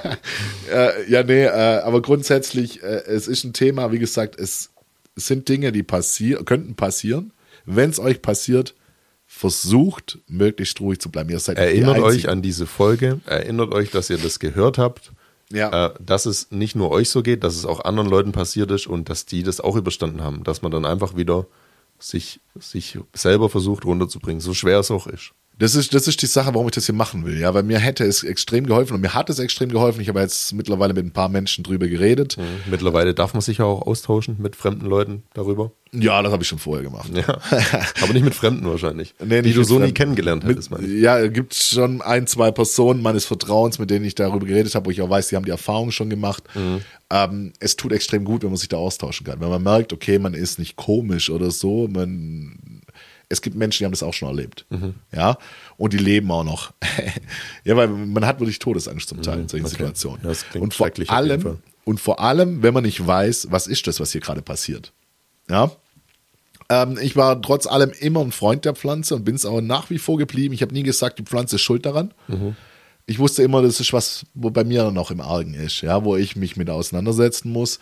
äh, ja, nee, äh, aber grundsätzlich, äh, es ist ein Thema, wie gesagt, es, es sind Dinge, die passieren, könnten passieren. Wenn es euch passiert, versucht, möglichst ruhig zu bleiben. Ihr seid erinnert euch an diese Folge, erinnert euch, dass ihr das gehört habt, ja. äh, dass es nicht nur euch so geht, dass es auch anderen Leuten passiert ist und dass die das auch überstanden haben, dass man dann einfach wieder sich, sich selber versucht runterzubringen, so schwer es auch ist. Das ist, das ist die Sache, warum ich das hier machen will. Ja, weil mir hätte es extrem geholfen und mir hat es extrem geholfen. Ich habe jetzt mittlerweile mit ein paar Menschen drüber geredet. Mhm. Mittlerweile darf man sich ja auch austauschen mit fremden Leuten darüber. Ja, das habe ich schon vorher gemacht. Ja, aber nicht mit Fremden wahrscheinlich. Nee, die du so Fremden. nie kennengelernt hättest, meine ich. Ja, es gibt schon ein, zwei Personen meines Vertrauens, mit denen ich darüber geredet habe, wo ich auch weiß, die haben die Erfahrung schon gemacht. Mhm. Ähm, es tut extrem gut, wenn man sich da austauschen kann. Wenn man merkt, okay, man ist nicht komisch oder so, man... Es gibt Menschen, die haben das auch schon erlebt. Mhm. Ja, und die leben auch noch. Ja, weil man hat wirklich Todesangst zum Teil mhm. in solchen okay. Situationen. Ja, das klingt und vor allem, und vor allem, wenn man nicht weiß, was ist das, was hier gerade passiert. Ja. Ähm, ich war trotz allem immer ein Freund der Pflanze und bin es auch nach wie vor geblieben. Ich habe nie gesagt, die Pflanze ist schuld daran. Mhm. Ich wusste immer, das ist was, wo bei mir noch im Argen ist, ja, wo ich mich mit auseinandersetzen muss.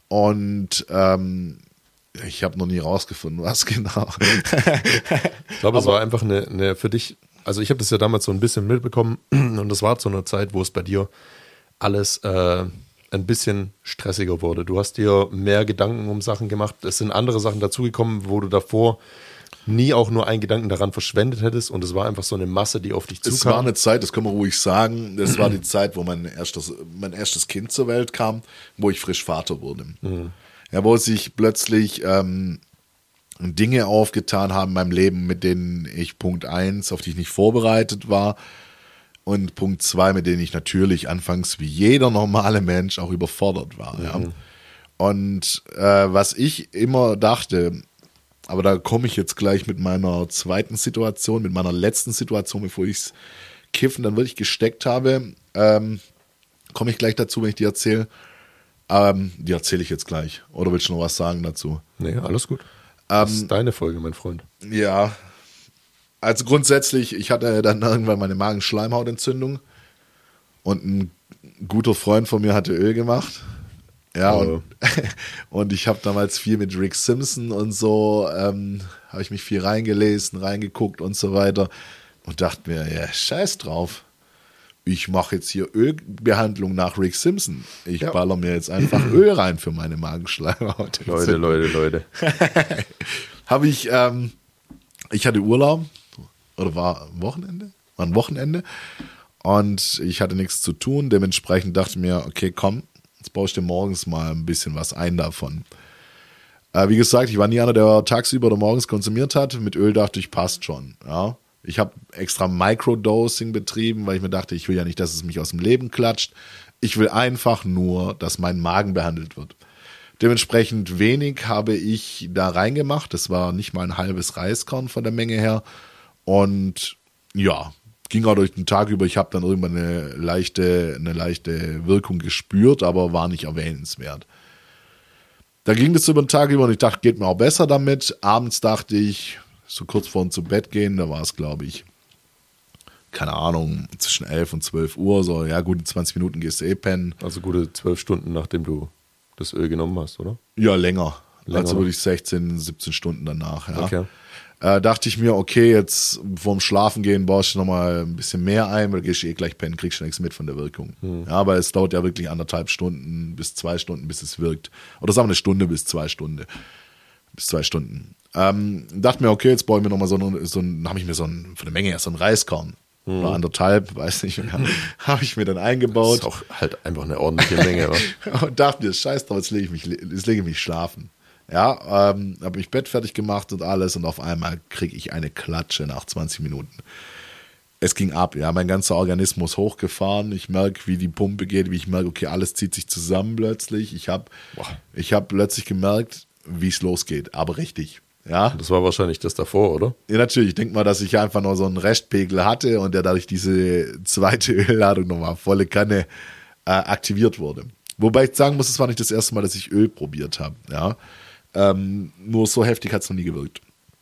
Und ähm, ich habe noch nie rausgefunden, was genau. Ich glaube, es war einfach eine, eine für dich, also ich habe das ja damals so ein bisschen mitbekommen und das war zu einer Zeit, wo es bei dir alles äh, ein bisschen stressiger wurde. Du hast dir mehr Gedanken um Sachen gemacht, es sind andere Sachen dazugekommen, wo du davor nie auch nur einen Gedanken daran verschwendet hättest und es war einfach so eine Masse, die auf dich zukam. Es war eine Zeit, das kann man ruhig sagen, das war die Zeit, wo mein erstes, mein erstes Kind zur Welt kam, wo ich frisch Vater wurde. Mhm. Ja, wo sich plötzlich ähm, Dinge aufgetan haben in meinem Leben, mit denen ich Punkt eins, auf die ich nicht vorbereitet war und Punkt zwei, mit denen ich natürlich anfangs wie jeder normale Mensch auch überfordert war. Mhm. Ja. Und äh, was ich immer dachte, aber da komme ich jetzt gleich mit meiner zweiten Situation, mit meiner letzten Situation, bevor ich es kiffen dann wirklich gesteckt habe, ähm, komme ich gleich dazu, wenn ich dir erzähle. Ähm, die erzähle ich jetzt gleich. Oder willst du noch was sagen dazu? Nee, alles gut. Das ähm, ist deine Folge, mein Freund. Ja. Also grundsätzlich, ich hatte dann irgendwann meine Magenschleimhautentzündung und ein guter Freund von mir hatte Öl gemacht. Ja, oh. und, und ich habe damals viel mit Rick Simpson und so, ähm, habe ich mich viel reingelesen, reingeguckt und so weiter. und dachte mir, ja, scheiß drauf. Ich mache jetzt hier Ölbehandlung nach Rick Simpson. Ich ja. baller mir jetzt einfach Öl rein für meine Magenschleimhaut. Leute, Leute, Leute. Habe ich, ähm, ich hatte Urlaub, oder war ein Wochenende? War ein Wochenende. Und ich hatte nichts zu tun. Dementsprechend dachte ich mir, okay, komm, jetzt baue ich dir morgens mal ein bisschen was ein davon. Äh, wie gesagt, ich war nie einer, der tagsüber oder morgens konsumiert hat. Mit Öl dachte ich, passt schon, ja. Ich habe extra Microdosing betrieben, weil ich mir dachte, ich will ja nicht, dass es mich aus dem Leben klatscht. Ich will einfach nur, dass mein Magen behandelt wird. Dementsprechend wenig habe ich da reingemacht. Das war nicht mal ein halbes Reiskorn von der Menge her. Und ja, ging auch durch den Tag über. Ich habe dann irgendwann eine leichte, eine leichte Wirkung gespürt, aber war nicht erwähnenswert. Da ging das über den Tag über und ich dachte, geht mir auch besser damit. Abends dachte ich, so kurz vor dem zu Bett gehen, da war es, glaube ich, keine Ahnung, zwischen elf und zwölf Uhr, so, ja gut, in zwanzig Minuten gehst du eh pennen. Also gute zwölf Stunden, nachdem du das Öl genommen hast, oder? Ja, länger. länger also würde ich sechzehn, siebzehn Stunden danach, ja. Okay. Äh, dachte ich mir, okay, jetzt vorm Schlafen gehen baust du nochmal ein bisschen mehr ein, weil du gehst eh gleich pennen, kriegst du nichts mit von der Wirkung. Hm. Ja, aber es dauert ja wirklich anderthalb Stunden bis zwei Stunden, bis es wirkt. Oder sagen wir eine Stunde bis zwei Stunden. Bis zwei Stunden. Ähm, dachte mir, okay, jetzt baue ich mir nochmal so ein, so ein habe ich mir so ein, von der Menge her so ein Reiskorn. Hm. Oder anderthalb, weiß nicht mehr. Habe ich mir dann eingebaut. Das ist auch halt einfach eine ordentliche Menge, oder? Und dachte mir, scheiß drauf, jetzt lege ich mich, jetzt lege ich mich schlafen. Ja, ähm, habe mich Bett fertig gemacht und alles und auf einmal kriege ich eine Klatsche nach zwanzig Minuten. Es ging ab, ja, mein ganzer Organismus hochgefahren. Ich merke, wie die Pumpe geht, wie ich merke, okay, alles zieht sich zusammen plötzlich. Ich habe ich hab plötzlich gemerkt, wie es losgeht, aber richtig. Ja. Das war wahrscheinlich das davor, oder? Ja, natürlich. Ich denke mal, dass ich einfach noch so einen Restpegel hatte und der dadurch diese zweite Ölladung nochmal volle Kanne äh, aktiviert wurde. Wobei ich sagen muss, es war nicht das erste Mal, dass ich Öl probiert habe. Ja. Ähm, nur so heftig hat es noch nie gewirkt.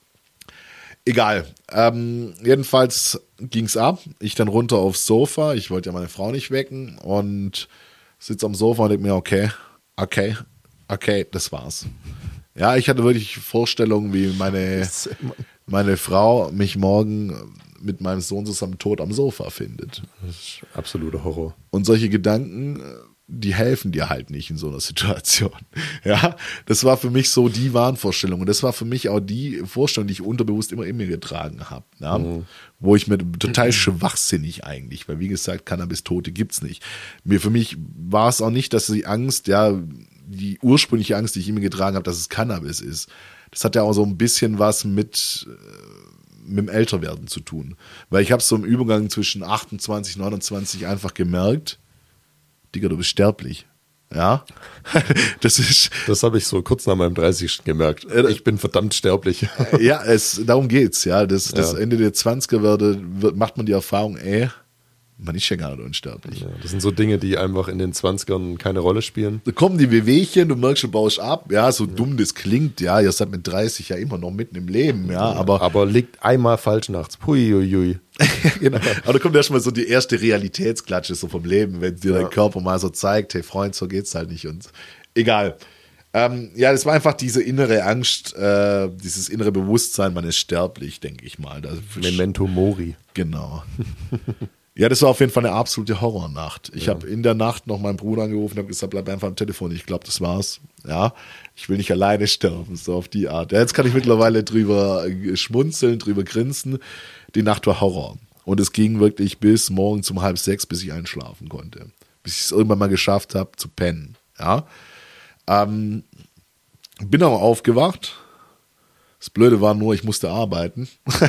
Egal. Ähm, jedenfalls ging es ab. Ich dann runter aufs Sofa. Ich wollte ja meine Frau nicht wecken und sitze am Sofa und denke mir, okay, okay, okay, das war's. Ja, ich hatte wirklich Vorstellungen, wie meine, meine Frau mich morgen mit meinem Sohn zusammen tot am Sofa findet. Das ist absoluter Horror. Und solche Gedanken, die helfen dir halt nicht in so einer Situation. Ja, das war für mich so die Wahnvorstellung. Und das war für mich auch die Vorstellung, die ich unterbewusst immer in mir getragen habe. Ja? Mhm. Wo ich mir total schwachsinnig eigentlich, weil wie gesagt, Cannabis-Tote gibt's nicht. Mir, für mich war es auch nicht, dass die Angst, ja, die ursprüngliche Angst, die ich in mir getragen habe, dass es Cannabis ist. Das hat ja auch so ein bisschen was mit, mit dem Älterwerden zu tun. Weil ich habe so im Übergang zwischen achtundzwanzig, neunundzwanzig einfach gemerkt, Digga, du bist sterblich. Ja, das ist. Das habe ich so kurz nach meinem dreißigsten gemerkt. Ich bin verdammt sterblich. Ja, es, darum geht's, ja. Das, das ja. Ende der zwanziger werde, wird, macht man die Erfahrung, ey, man ist ja gar nicht unsterblich. Ja, das sind so Dinge, die einfach in den zwanzigern keine Rolle spielen. Da kommen die Wehwehchen, du merkst, du baust ab, ja, so ja. dumm das klingt, ja, ihr seid mit dreißig ja immer noch mitten im Leben, ja, ja aber. Aber liegt einmal falsch nachts, hui, hui, hui. Genau. Aber da kommt erstmal so die erste Realitätsklatsche so vom Leben, wenn dir ja. dein Körper mal so zeigt, hey Freund, so geht's halt nicht und egal. Ähm, ja, das war einfach diese innere Angst, äh, dieses innere Bewusstsein, man ist sterblich, denke ich mal. Das Memento Mori. Genau. Ja, das war auf jeden Fall eine absolute Horrornacht. Ich ja. habe in der Nacht noch meinen Bruder angerufen und habe gesagt, bleib einfach am Telefon. Ich glaube, das war's. Ja, ich will nicht alleine sterben, so auf die Art. Ja, jetzt kann ich mittlerweile drüber schmunzeln, drüber grinsen. Die Nacht war Horror. Und es ging wirklich bis morgens um halb sechs, bis ich einschlafen konnte. Bis ich es irgendwann mal geschafft habe, zu pennen. Ja, ähm, bin aber aufgewacht. Das Blöde war nur, ich musste arbeiten.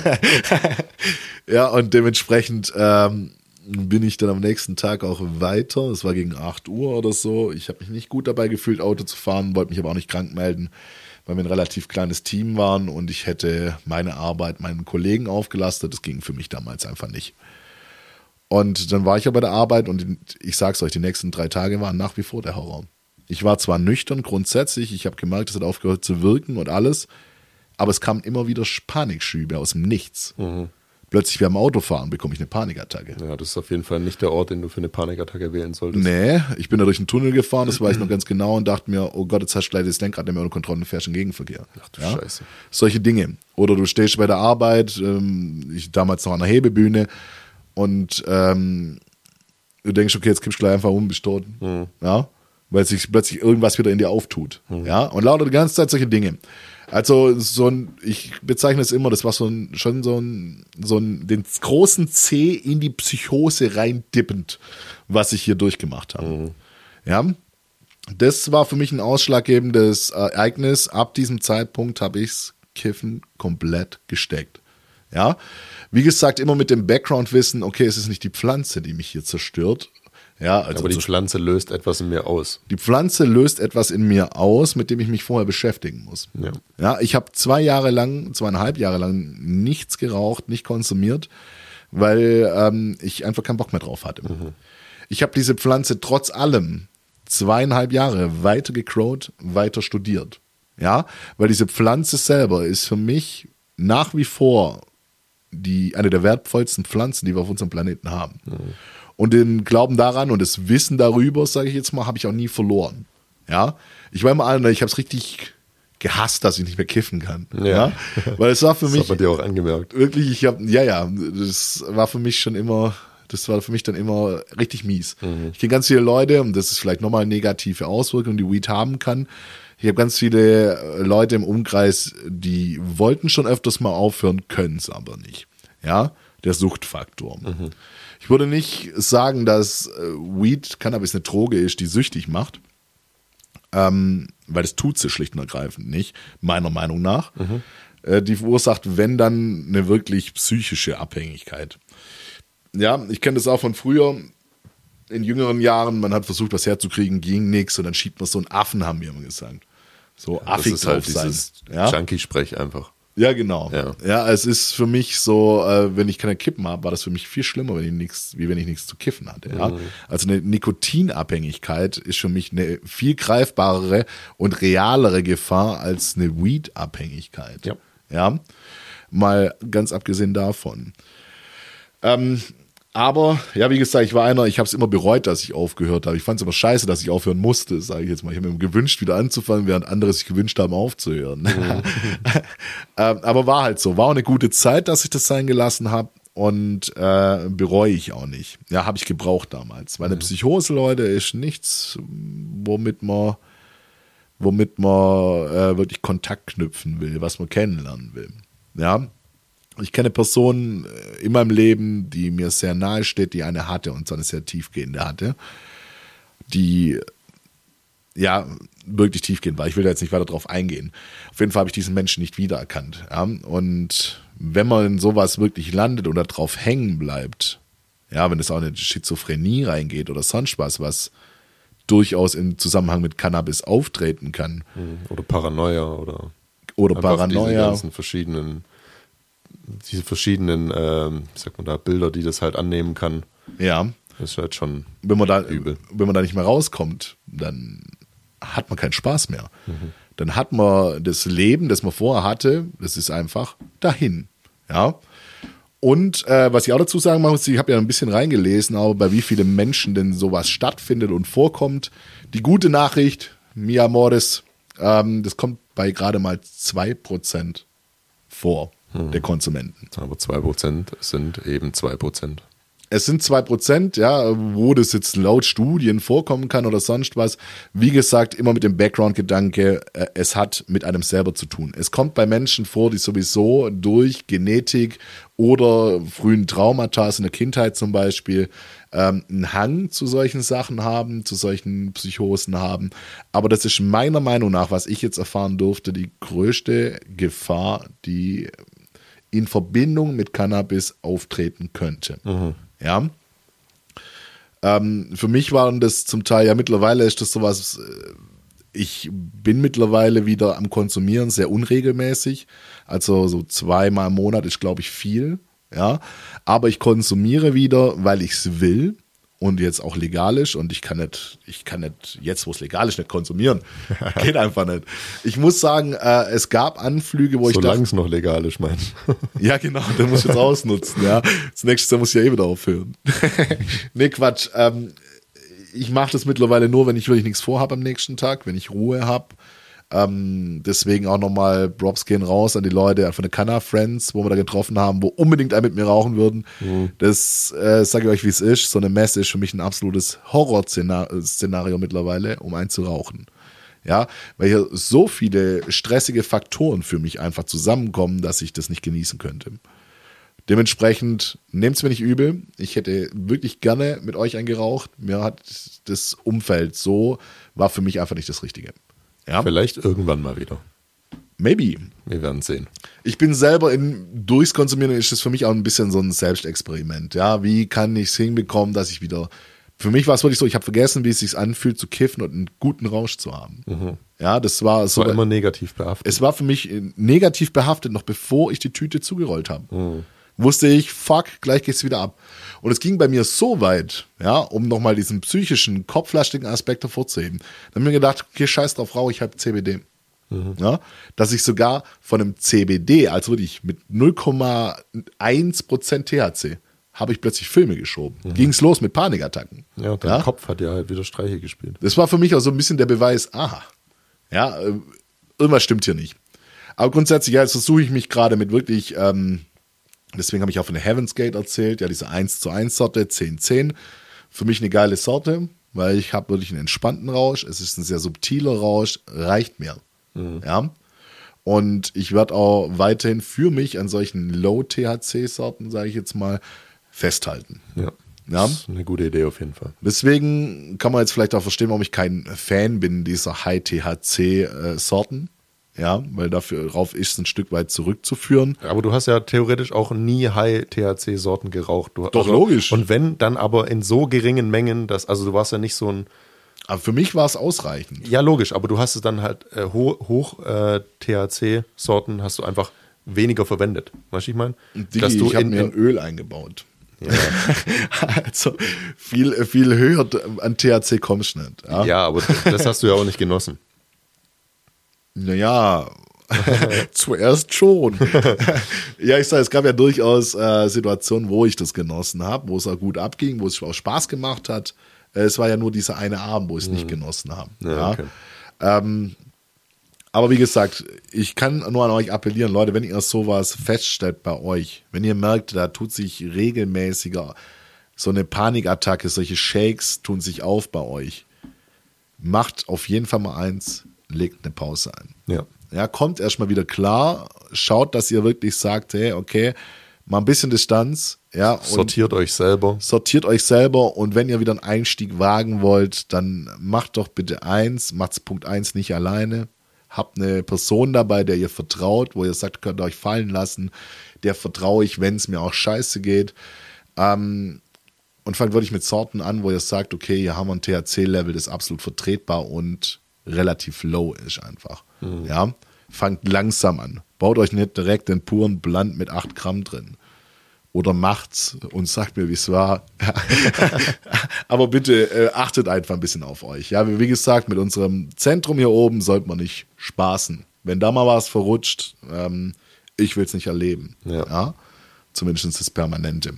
Ja, und dementsprechend ähm, bin ich dann am nächsten Tag auch weiter. Es war gegen acht Uhr oder so. Ich habe mich nicht gut dabei gefühlt, Auto zu fahren, wollte mich aber auch nicht krank melden, weil wir ein relativ kleines Team waren und ich hätte meine Arbeit meinen Kollegen aufgelastet. Das ging für mich damals einfach nicht. Und dann war ich ja bei der Arbeit und ich sag's euch, die nächsten drei Tage waren nach wie vor der Horror. Ich war zwar nüchtern grundsätzlich, ich habe gemerkt, es hat aufgehört zu wirken und alles, aber es kamen immer wieder Panikschübe aus dem Nichts. Mhm. plötzlich beim Autofahren bekomme ich eine Panikattacke. Ja, das ist auf jeden Fall nicht der Ort, den du für eine Panikattacke wählen solltest. Nee, ich bin da durch einen Tunnel gefahren, das weiß ich noch ganz genau und dachte mir, oh Gott, jetzt hast du leider das Lenkrad nicht mehr unter Kontrolle und fährst im Gegenverkehr. Ach du ja? Scheiße. Solche Dinge. Oder du stehst bei der Arbeit, ähm, ich damals noch an der Hebebühne und ähm, du denkst, okay, jetzt kippst du gleich einfach um, bist tot. Mhm. Ja? Weil sich plötzlich irgendwas wieder in dir auftut. Mhm. Ja? Und lauter die ganze Zeit solche Dinge. Also so ein, ich bezeichne es immer, das war so ein, schon so ein, so ein, den großen C in die Psychose reindippend, was ich hier durchgemacht habe. Mhm. Ja, das war für mich ein ausschlaggebendes Ereignis. Ab diesem Zeitpunkt habe ich's Kiffen komplett gesteckt. Ja, wie gesagt, immer mit dem Background-Wissen, okay, es ist nicht die Pflanze, die mich hier zerstört. Ja, also aber die Pflanze löst etwas in mir aus. Die Pflanze löst etwas in mir aus, mit dem ich mich vorher beschäftigen muss. Ja, ja ich habe zwei Jahre lang, zweieinhalb Jahre lang nichts geraucht, nicht konsumiert, weil ähm, ich einfach keinen Bock mehr drauf hatte. Mhm. Ich habe diese Pflanze trotz allem zweieinhalb Jahre weiter gecrowt, weiter studiert. Ja, weil diese Pflanze selber ist für mich nach wie vor die, eine der wertvollsten Pflanzen, die wir auf unserem Planeten haben. Mhm. Und den Glauben daran und das Wissen darüber, sage ich jetzt mal, habe ich auch nie verloren. Ja, ich war immer einer, ich habe es richtig gehasst, dass ich nicht mehr kiffen kann. Ja, ja? Weil es war für mich. Das hat man dir auch angemerkt. Wirklich, ich habe, ja, ja, das war für mich schon immer, das war für mich dann immer richtig mies. Mhm. Ich kenne ganz viele Leute, und das ist vielleicht nochmal eine negative Auswirkung, die Weed haben kann. Ich habe ganz viele Leute im Umkreis, die wollten schon öfters mal aufhören, können es aber nicht. Ja, der Suchtfaktor. Mhm. Ich würde nicht sagen, dass Weed, Cannabis eine Droge ist, die süchtig macht, ähm, weil das tut sie schlicht und ergreifend nicht, meiner Meinung nach. Mhm. Äh, die verursacht, wenn dann, eine wirklich psychische Abhängigkeit. Ja, ich kenne das auch von früher, in jüngeren Jahren, man hat versucht, was herzukriegen, ging nichts und dann schiebt man so einen Affen, haben wir immer gesagt. So ja, affig das ist halt drauf sein. Dieses ja? Junkie-Sprech einfach. Ja, genau. Ja. ja, es ist für mich so, äh, wenn ich keine Kippen habe, war das für mich viel schlimmer, wenn ich nichts, wie wenn ich nichts zu kiffen hatte. Ja? Mhm. Also eine Nikotinabhängigkeit ist für mich eine viel greifbarere und realere Gefahr als eine Weed-Abhängigkeit. Ja. ja, mal ganz abgesehen davon. Ähm, Aber, ja, wie gesagt, ich war einer, ich habe es immer bereut, dass ich aufgehört habe. Ich fand es aber scheiße, dass ich aufhören musste, sage ich jetzt mal. Ich habe mir gewünscht, wieder anzufangen, während andere sich gewünscht haben, aufzuhören. Mhm. Aber war halt so. War auch eine gute Zeit, dass ich das sein gelassen habe und äh, bereue ich auch nicht. Ja, habe ich gebraucht damals. Weil eine Psychose, Leute, ist nichts, womit man, womit man äh, wirklich Kontakt knüpfen will, was man kennenlernen will. Ja. Ich kenne Personen in meinem Leben, die mir sehr nahe steht, die eine hatte und so eine sehr tiefgehende hatte, die ja wirklich tiefgehend war. Ich will da jetzt nicht weiter drauf eingehen. Auf jeden Fall habe ich diesen Menschen nicht wiedererkannt. Ja? Und wenn man in sowas wirklich landet oder drauf hängen bleibt, ja, wenn es auch in eine Schizophrenie reingeht oder sonst was, was durchaus im Zusammenhang mit Cannabis auftreten kann. Oder Paranoia oder, oder Paranoia. Diese ganzen verschiedenen diese verschiedenen, ähm, wie sagt man da, Bilder, die das halt annehmen kann. Ja. Das ist halt schon wenn man da, übel. Wenn man da nicht mehr rauskommt, dann hat man keinen Spaß mehr. Mhm. Dann hat man das Leben, das man vorher hatte, das ist einfach dahin. Ja. Und äh, was ich auch dazu sagen muss, ich habe ja ein bisschen reingelesen, aber bei wie vielen Menschen denn sowas stattfindet und vorkommt. Die gute Nachricht, mi amores, ähm, das kommt bei gerade mal zwei Prozent vor. Der Konsumenten. Aber zwei Prozent sind eben zwei Prozent. Es sind zwei Prozent, ja, wo das jetzt laut Studien vorkommen kann oder sonst was. Wie gesagt, immer mit dem Background-Gedanke, äh, es hat mit einem selber zu tun. Es kommt bei Menschen vor, die sowieso durch Genetik oder frühen Traumata in der Kindheit zum Beispiel ähm, einen Hang zu solchen Sachen haben, zu solchen Psychosen haben. Aber das ist meiner Meinung nach, was ich jetzt erfahren durfte, die größte Gefahr, die in Verbindung mit Cannabis auftreten könnte. Mhm. Ja. Ähm, für mich waren das zum Teil, ja mittlerweile ist das sowas, ich bin mittlerweile wieder am Konsumieren, sehr unregelmäßig, also so zweimal im Monat ist, glaube ich, viel, ja, aber ich konsumiere wieder, weil ich es will und jetzt auch legal ist und ich kann nicht, ich kann nicht jetzt, wo es legal ist, nicht konsumieren. Geht einfach nicht. Ich muss sagen, äh, es gab Anflüge, wo ich dachte, solange es noch legal ist, meinst du? ja, genau, den muss ich jetzt ausnutzen, ja. Das nächste Jahr muss ich ja eh wieder aufhören. Nee, Quatsch. Ähm, ich mache das mittlerweile nur, wenn ich wirklich nichts vorhabe am nächsten Tag, wenn ich Ruhe habe. Ähm, deswegen auch nochmal Props gehen raus an die Leute von den Canna Friends, wo wir da getroffen haben, wo unbedingt einen mit mir rauchen würden. Mhm. Das äh, sage ich euch, wie es ist. So eine Messe ist für mich ein absolutes Horrorszenario mittlerweile, um einen zu rauchen. Ja, weil hier so viele stressige Faktoren für mich einfach zusammenkommen, dass ich das nicht genießen könnte. Dementsprechend nehmt es mir nicht übel. Ich hätte wirklich gerne mit euch eingeraucht. Mir hat das Umfeld so, war für mich einfach nicht das Richtige. Ja. Vielleicht irgendwann mal wieder. Maybe. Wir werden sehen. Ich bin selber in, durchs Konsumieren ist das für mich auch ein bisschen so ein Selbstexperiment. Ja, wie kann ich es hinbekommen, dass ich wieder, für mich war es wirklich so, ich habe vergessen, wie es sich anfühlt zu kiffen und einen guten Rausch zu haben. Mhm. Ja, das war so. War immer negativ behaftet. Es war für mich negativ behaftet, noch bevor ich die Tüte zugerollt habe. Mhm. Wusste ich, fuck, gleich geht's wieder ab. Und es ging bei mir so weit, ja, um nochmal diesen psychischen, kopflastigen Aspekt hervorzuheben. Dann habe ich mir gedacht, okay, scheiß drauf, rauche ich halt C B D. Mhm. Ja, dass ich sogar von einem C B D, also wirklich mit null Komma eins Prozent T H C, habe ich plötzlich Filme geschoben. Mhm. Ging's los mit Panikattacken. Ja, und dein ja? Kopf hat ja halt wieder Streiche gespielt. Das war für mich auch so ein bisschen der Beweis, aha, ja, irgendwas stimmt hier nicht. Aber grundsätzlich, ja, jetzt versuche ich mich gerade mit wirklich, ähm, deswegen habe ich auch von der Heaven's Gate erzählt, ja, diese eins zu eins Sorte, zehn zehn. Für mich eine geile Sorte, weil ich habe wirklich einen entspannten Rausch. Es ist ein sehr subtiler Rausch, reicht mir. Mhm. Ja. Und ich werde auch weiterhin für mich an solchen Low-T H C-Sorten, sage ich jetzt mal, festhalten. Ja. Ja. Das ist eine gute Idee auf jeden Fall. Deswegen kann man jetzt vielleicht auch verstehen, warum ich kein Fan bin dieser High-T H C-Sorten. Ja, weil darauf ist es ein Stück weit zurückzuführen. Aber du hast ja theoretisch auch nie High-T H C-Sorten geraucht. Du, Doch, also, logisch. Und wenn, dann aber in so geringen Mengen, dass, also du warst ja nicht so ein... Aber für mich war es ausreichend. Ja, logisch, aber du hast es dann halt äh, hoch, hoch äh, T H C-Sorten hast du einfach weniger verwendet. Weißt du, ich meine? Dass du ich habe mir ein Öl eingebaut. Ja. Also viel, viel höher an T H C kommst du nicht. Ja? Ja, aber das hast du ja auch nicht genossen. Naja, zuerst schon. Ja, ich sage, es gab ja durchaus äh, Situationen, wo ich das genossen habe, wo es auch gut abging, wo es auch Spaß gemacht hat. Äh, es war ja nur dieser eine Abend, wo ich es mhm. nicht genossen habe. Ja, ja. Okay. Ähm, aber wie gesagt, ich kann nur an euch appellieren, Leute, wenn ihr sowas feststellt bei euch, wenn ihr merkt, da tut sich regelmäßiger so eine Panikattacke, solche Shakes tun sich auf bei euch, macht auf jeden Fall mal eins, legt eine Pause ein. Ja. Ja, kommt erstmal wieder klar, schaut, dass ihr wirklich sagt, hey, okay, mal ein bisschen Distanz. Ja, und sortiert euch selber. Sortiert euch selber und wenn ihr wieder einen Einstieg wagen wollt, dann macht doch bitte eins, macht's Punkt eins nicht alleine. Habt eine Person dabei, der ihr vertraut, wo ihr sagt, könnt ihr euch fallen lassen, der vertraue ich, wenn es mir auch scheiße geht. Ähm, und fangt wirklich mit Sorten an, wo ihr sagt, okay, hier haben wir ein T H C-Level, das ist absolut vertretbar und relativ low ist einfach. Mhm. Ja, fangt langsam an. Baut euch nicht direkt den puren Blunt mit acht Gramm drin. Oder macht's und sagt mir, wie es war. Aber bitte äh, achtet einfach ein bisschen auf euch. Ja, wie gesagt, mit unserem Zentrum hier oben sollte man nicht spaßen. Wenn da mal was verrutscht, ähm, ich will es nicht erleben. Ja. Ja? Zumindest das Permanente.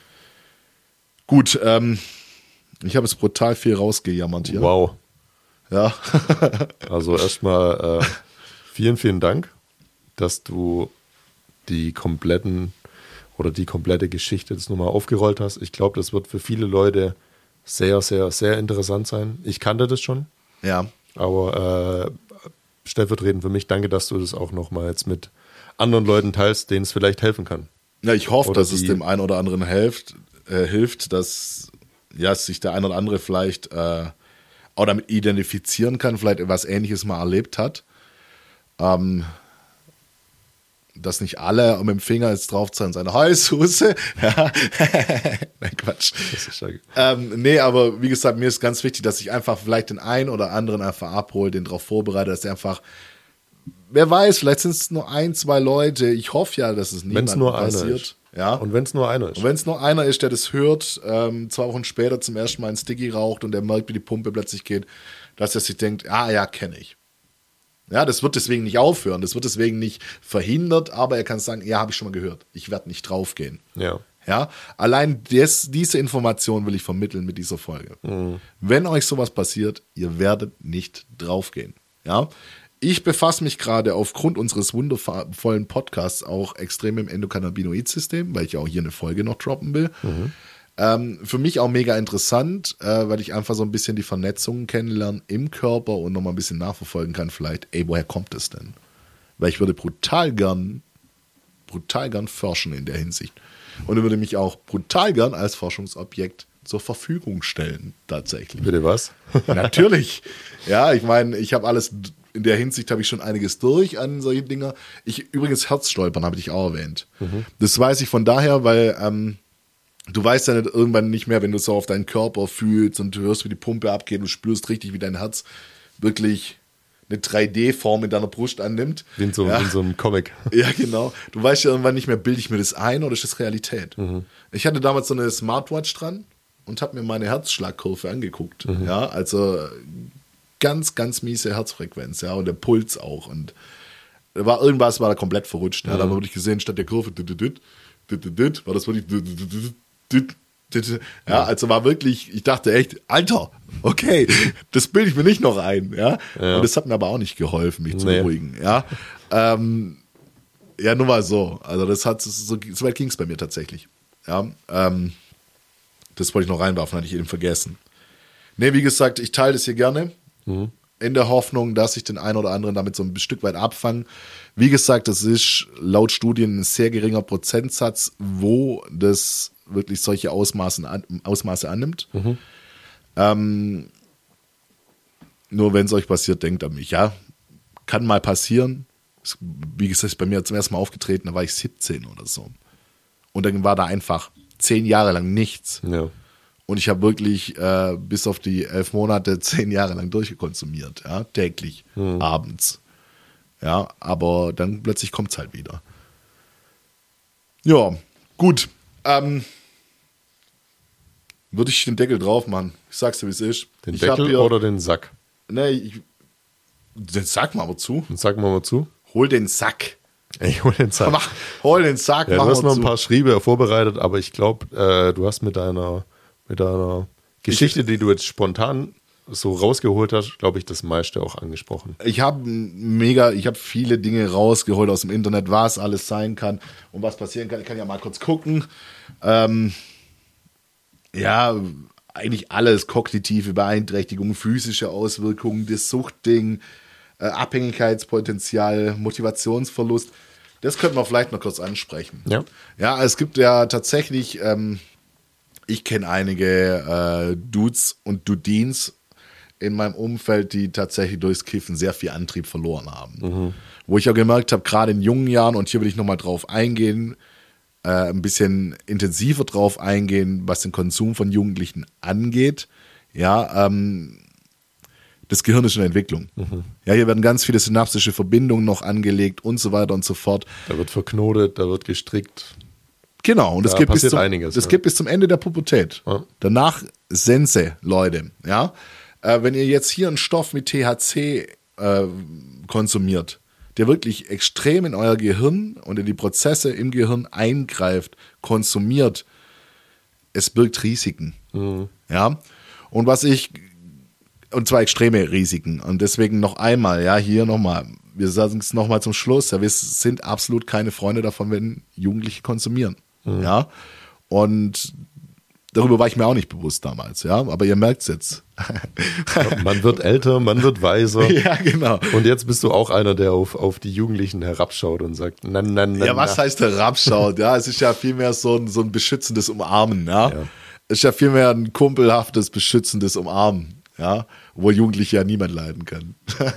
Gut, ähm, ich habe jetzt brutal viel rausgejammert hier. Wow. Ja. Also erstmal äh, vielen, vielen Dank, dass du die kompletten oder die komplette Geschichte jetzt nochmal aufgerollt hast. Ich glaube, das wird für viele Leute sehr, sehr, sehr interessant sein. Ich kannte das schon. Ja. Aber äh, stellvertretend für mich, danke, dass du das auch nochmal jetzt mit anderen Leuten teilst, denen es vielleicht helfen kann. Ja, ich hoffe, oder dass es dem einen oder anderen hilft, äh, hilft, dass ja, sich der ein oder andere vielleicht äh, auch damit identifizieren kann, vielleicht etwas Ähnliches mal erlebt hat. Ähm, dass nicht alle mit dem Finger jetzt drauf zeigen und sagen, hi Suse. Ja. Nein, Quatsch. Das ist ähm, nee, aber wie gesagt, mir ist ganz wichtig, dass ich einfach vielleicht den einen oder anderen einfach abhole, den darauf vorbereite, dass er einfach, wer weiß, vielleicht sind es nur ein, zwei Leute. Ich hoffe ja, dass es niemand nur passiert. Ja. Und wenn es nur einer ist. Und wenn es nur einer ist, der das hört, ähm, zwei Wochen später zum ersten Mal einen Sticky raucht und der merkt, wie die Pumpe plötzlich geht, dass er sich denkt, ah ja, kenne ich. Ja, das wird deswegen nicht aufhören, das wird deswegen nicht verhindert, aber er kann sagen, ja, habe ich schon mal gehört, ich werde nicht draufgehen. Ja. Ja, allein des, diese Information will ich vermitteln mit dieser Folge. Mhm. Wenn euch sowas passiert, ihr werdet nicht draufgehen. Ja, ich befasse mich gerade aufgrund unseres wundervollen Podcasts auch extrem im Endokannabinoid-System, weil ich auch hier eine Folge noch droppen will. Mhm. Ähm, für mich auch mega interessant, äh, weil ich einfach so ein bisschen die Vernetzungen kennenlerne im Körper und nochmal ein bisschen nachverfolgen kann vielleicht, ey, woher kommt das denn? Weil ich würde brutal gern, brutal gern forschen in der Hinsicht. Und würde mich auch brutal gern als Forschungsobjekt zur Verfügung stellen, tatsächlich. Bitte was? Natürlich. Ja, ich meine, ich habe alles, in der Hinsicht habe ich schon einiges durch an solche Dinger. Ich, übrigens Herzstolpern habe ich auch erwähnt. Mhm. Das weiß ich von daher, weil ähm, du weißt ja nicht, irgendwann nicht mehr, wenn du so auf deinen Körper fühlst und du hörst, wie die Pumpe abgeht und spürst richtig, wie dein Herz wirklich eine drei D-Form in deiner Brust annimmt. Wie in so, ja. in so einem Comic. Ja, genau. Du weißt ja irgendwann nicht mehr, bilde ich mir das ein oder ist das Realität? Mhm. Ich hatte damals so eine Smartwatch dran und habe mir meine Herzschlagkurve angeguckt. Mhm. Ja, also ganz, ganz miese Herzfrequenz, ja, und der Puls auch. Und da war irgendwas, war da komplett verrutscht. Ja, mhm. Da wurde ich gesehen, statt der Kurve, war das wirklich. Ja, also war wirklich, ich dachte echt, Alter, okay, das bilde ich mir nicht noch ein, ja? ja. Und das hat mir aber auch nicht geholfen, mich zu nee. beruhigen, ja. Ähm, ja, nur mal so. Also das hat, so, so weit ging es bei mir tatsächlich. Ja, ähm, das wollte ich noch reinwerfen, hatte ich eben vergessen. Nee, wie gesagt, ich teile das hier gerne. Mhm. In der Hoffnung, dass ich den einen oder anderen damit so ein Stück weit abfange. Wie gesagt, das ist laut Studien ein sehr geringer Prozentsatz, wo das wirklich solche Ausmaße, an, Ausmaße annimmt. Mhm. Ähm, nur wenn es euch passiert, denkt an mich. Ja, kann mal passieren. Wie gesagt, ist bei mir zum ersten Mal aufgetreten, da war ich siebzehn oder so. Und dann war da einfach zehn Jahre lang nichts. Ja. Und ich habe wirklich äh, bis auf die elf Monate zehn Jahre lang durchkonsumiert, ja, täglich, mhm. abends. Ja, aber dann plötzlich kommt es halt wieder. Ja, gut. Ähm, würde ich den Deckel drauf machen. Ich sag's dir, wie es ist. Den ich Deckel hier, oder den Sack? Ne, ich, den Sack mal aber zu. Den Sack mal zu. Hol den Sack. Ich hol den Sack. Mach, hol den Sack, ja, mach du hast noch ein zu. paar Schriebe vorbereitet, aber ich glaube, äh, du hast mit deiner, mit deiner Geschichte, ich, die du jetzt spontan so rausgeholt hast, glaube ich, das meiste auch angesprochen. Ich habe mega, ich habe viele Dinge rausgeholt aus dem Internet, was alles sein kann und was passieren kann. Ich kann ja mal kurz gucken. Ähm, ja, eigentlich alles, kognitive Beeinträchtigung, physische Auswirkungen, das Suchtding, äh, Abhängigkeitspotenzial, Motivationsverlust. Das könnten wir vielleicht noch kurz ansprechen. Ja, ja, es gibt ja tatsächlich, ähm, ich kenne einige äh, Dudes und Dudins in meinem Umfeld, die tatsächlich durchs Kiffen sehr viel Antrieb verloren haben. Mhm. Wo ich auch gemerkt habe, gerade in jungen Jahren, und hier will ich nochmal drauf eingehen, äh, ein bisschen intensiver drauf eingehen, was den Konsum von Jugendlichen angeht. Ja, ähm, das Gehirn ist in der Entwicklung. Mhm. Ja, hier werden ganz viele synaptische Verbindungen noch angelegt und so weiter und so fort. Da wird verknotet, da wird gestrickt. Genau, und das, geht bis, zum, einiges, das ja. geht bis zum Ende der Pubertät. Ja. Danach Sense, Leute. Ja, äh, wenn ihr jetzt hier einen Stoff mit T H C äh, konsumiert, der wirklich extrem in euer Gehirn und in die Prozesse im Gehirn eingreift, konsumiert, es birgt Risiken. Mhm. Ja, und was ich, und zwar extreme Risiken. Und deswegen noch einmal, ja, hier nochmal, wir sagen es nochmal zum Schluss, ja, wir sind absolut keine Freunde davon, wenn Jugendliche konsumieren. Mhm. Ja, und darüber war ich mir auch nicht bewusst damals, ja, aber ihr merkt es jetzt. Man wird älter, man wird weiser. Ja, genau. Und jetzt bist du auch einer, der auf, auf die Jugendlichen herabschaut und sagt, nein, nein, nein. Ja, was heißt herabschaut? Ja, es ist ja vielmehr so ein, so ein beschützendes Umarmen, ja? Ja. Es ist ja vielmehr ein kumpelhaftes, beschützendes Umarmen, ja, obwohl Jugendliche ja niemand leiden kann.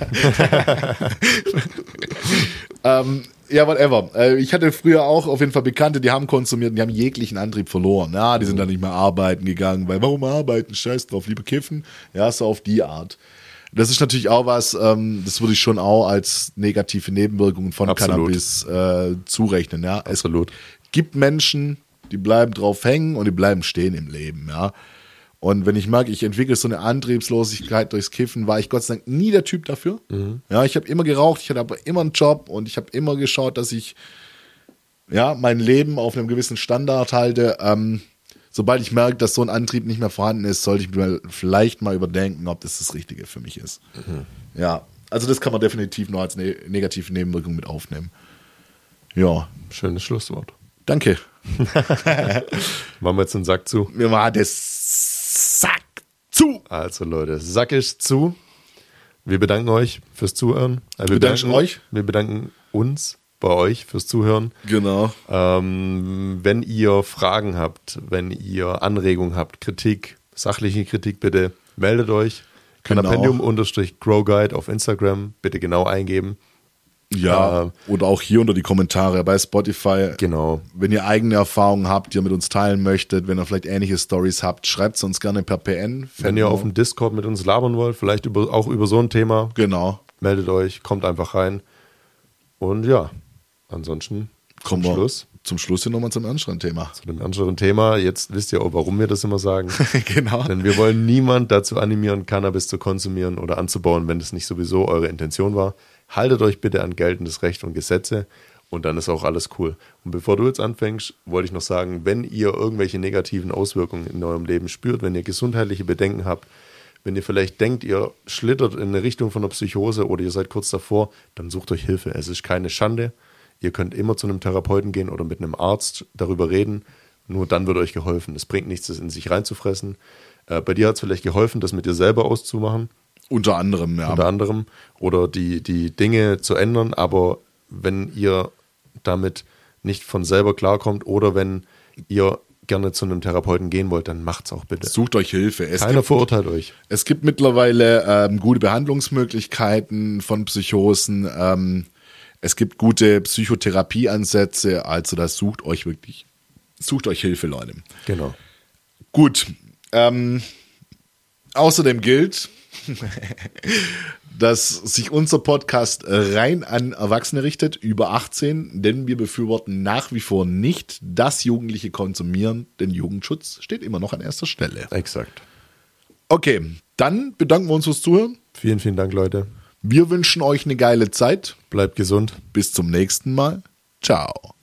ähm, Ja, whatever. Ich hatte früher auch auf jeden Fall Bekannte, die haben konsumiert und die haben jeglichen Antrieb verloren. Ja, die sind dann nicht mehr arbeiten gegangen, weil warum arbeiten? Scheiß drauf, lieber kiffen. Ja, so auf die Art. Das ist natürlich auch was, ähm, das würde ich schon auch als negative Nebenwirkungen von Absolut. Cannabis äh, zurechnen. Ja, Absolut. gibt Menschen, die bleiben drauf hängen und die bleiben stehen im Leben, ja. Und wenn ich merke, ich entwickle so eine Antriebslosigkeit durchs Kiffen, war ich Gott sei Dank nie der Typ dafür. Mhm. Ja, ich habe immer geraucht, ich hatte aber immer einen Job und ich habe immer geschaut, dass ich ja mein Leben auf einem gewissen Standard halte. Ähm, sobald ich merke, dass so ein Antrieb nicht mehr vorhanden ist, sollte ich mir vielleicht mal überdenken, ob das das Richtige für mich ist. Mhm. Ja, also das kann man definitiv nur als ne- negative Nebenwirkung mit aufnehmen. Ja. Schönes Schlusswort. Danke. Machen wir jetzt den Sack zu. Mir war das Sack zu. Also Leute, Sack ist zu. Wir bedanken euch fürs Zuhören. Wir bedanken bedanken euch. Wir bedanken uns bei euch fürs Zuhören. Genau. Ähm, wenn ihr Fragen habt, wenn ihr Anregungen habt, Kritik, sachliche Kritik, bitte meldet euch. Genau. Canapendium-Grow-Guide auf Instagram, bitte genau eingeben. Ja, äh, oder auch hier unter die Kommentare bei Spotify. Genau. Wenn ihr eigene Erfahrungen habt, die ihr mit uns teilen möchtet, wenn ihr vielleicht ähnliche Stories habt, schreibt es uns gerne per P N. Wenn ihr auf dem Discord mit uns labern wollt, vielleicht über, auch über so ein Thema, genau. meldet euch, kommt einfach rein. Und ja, ansonsten kommen zum wir Schluss. Zum Schluss hier nochmal zum ernsteren Thema. Zu dem ernsteren Thema. Jetzt wisst ihr auch, warum wir das immer sagen. Genau. Denn wir wollen niemand dazu animieren, Cannabis zu konsumieren oder anzubauen, wenn das nicht sowieso eure Intention war. Haltet euch bitte an geltendes Recht und Gesetze und dann ist auch alles cool. Und bevor du jetzt anfängst, wollte ich noch sagen, wenn ihr irgendwelche negativen Auswirkungen in eurem Leben spürt, wenn ihr gesundheitliche Bedenken habt, wenn ihr vielleicht denkt, ihr schlittert in eine Richtung von einer Psychose oder ihr seid kurz davor, dann sucht euch Hilfe. Es ist keine Schande. Ihr könnt immer zu einem Therapeuten gehen oder mit einem Arzt darüber reden. Nur dann wird euch geholfen. Es bringt nichts, das in sich reinzufressen. Äh, bei dir hat es vielleicht geholfen, das mit dir selber auszumachen. Unter anderem, ja. Unter anderem. Oder die, die Dinge zu ändern. Aber wenn ihr damit nicht von selber klarkommt oder wenn ihr gerne zu einem Therapeuten gehen wollt, dann macht's auch bitte. Sucht euch Hilfe. Es Keiner gibt, verurteilt euch. Es gibt mittlerweile ähm, gute Behandlungsmöglichkeiten von Psychosen. Ähm, es gibt gute Psychotherapieansätze. Also das sucht euch wirklich, sucht euch Hilfe, Leute. Genau. Gut. Ähm, außerdem gilt, dass sich unser Podcast rein an Erwachsene richtet, über achtzehn, denn wir befürworten nach wie vor nicht, dass Jugendliche konsumieren, denn Jugendschutz steht immer noch an erster Stelle. Exakt. Okay, dann bedanken wir uns fürs Zuhören. Vielen, vielen Dank, Leute. Wir wünschen euch eine geile Zeit. Bleibt gesund. Bis zum nächsten Mal. Ciao.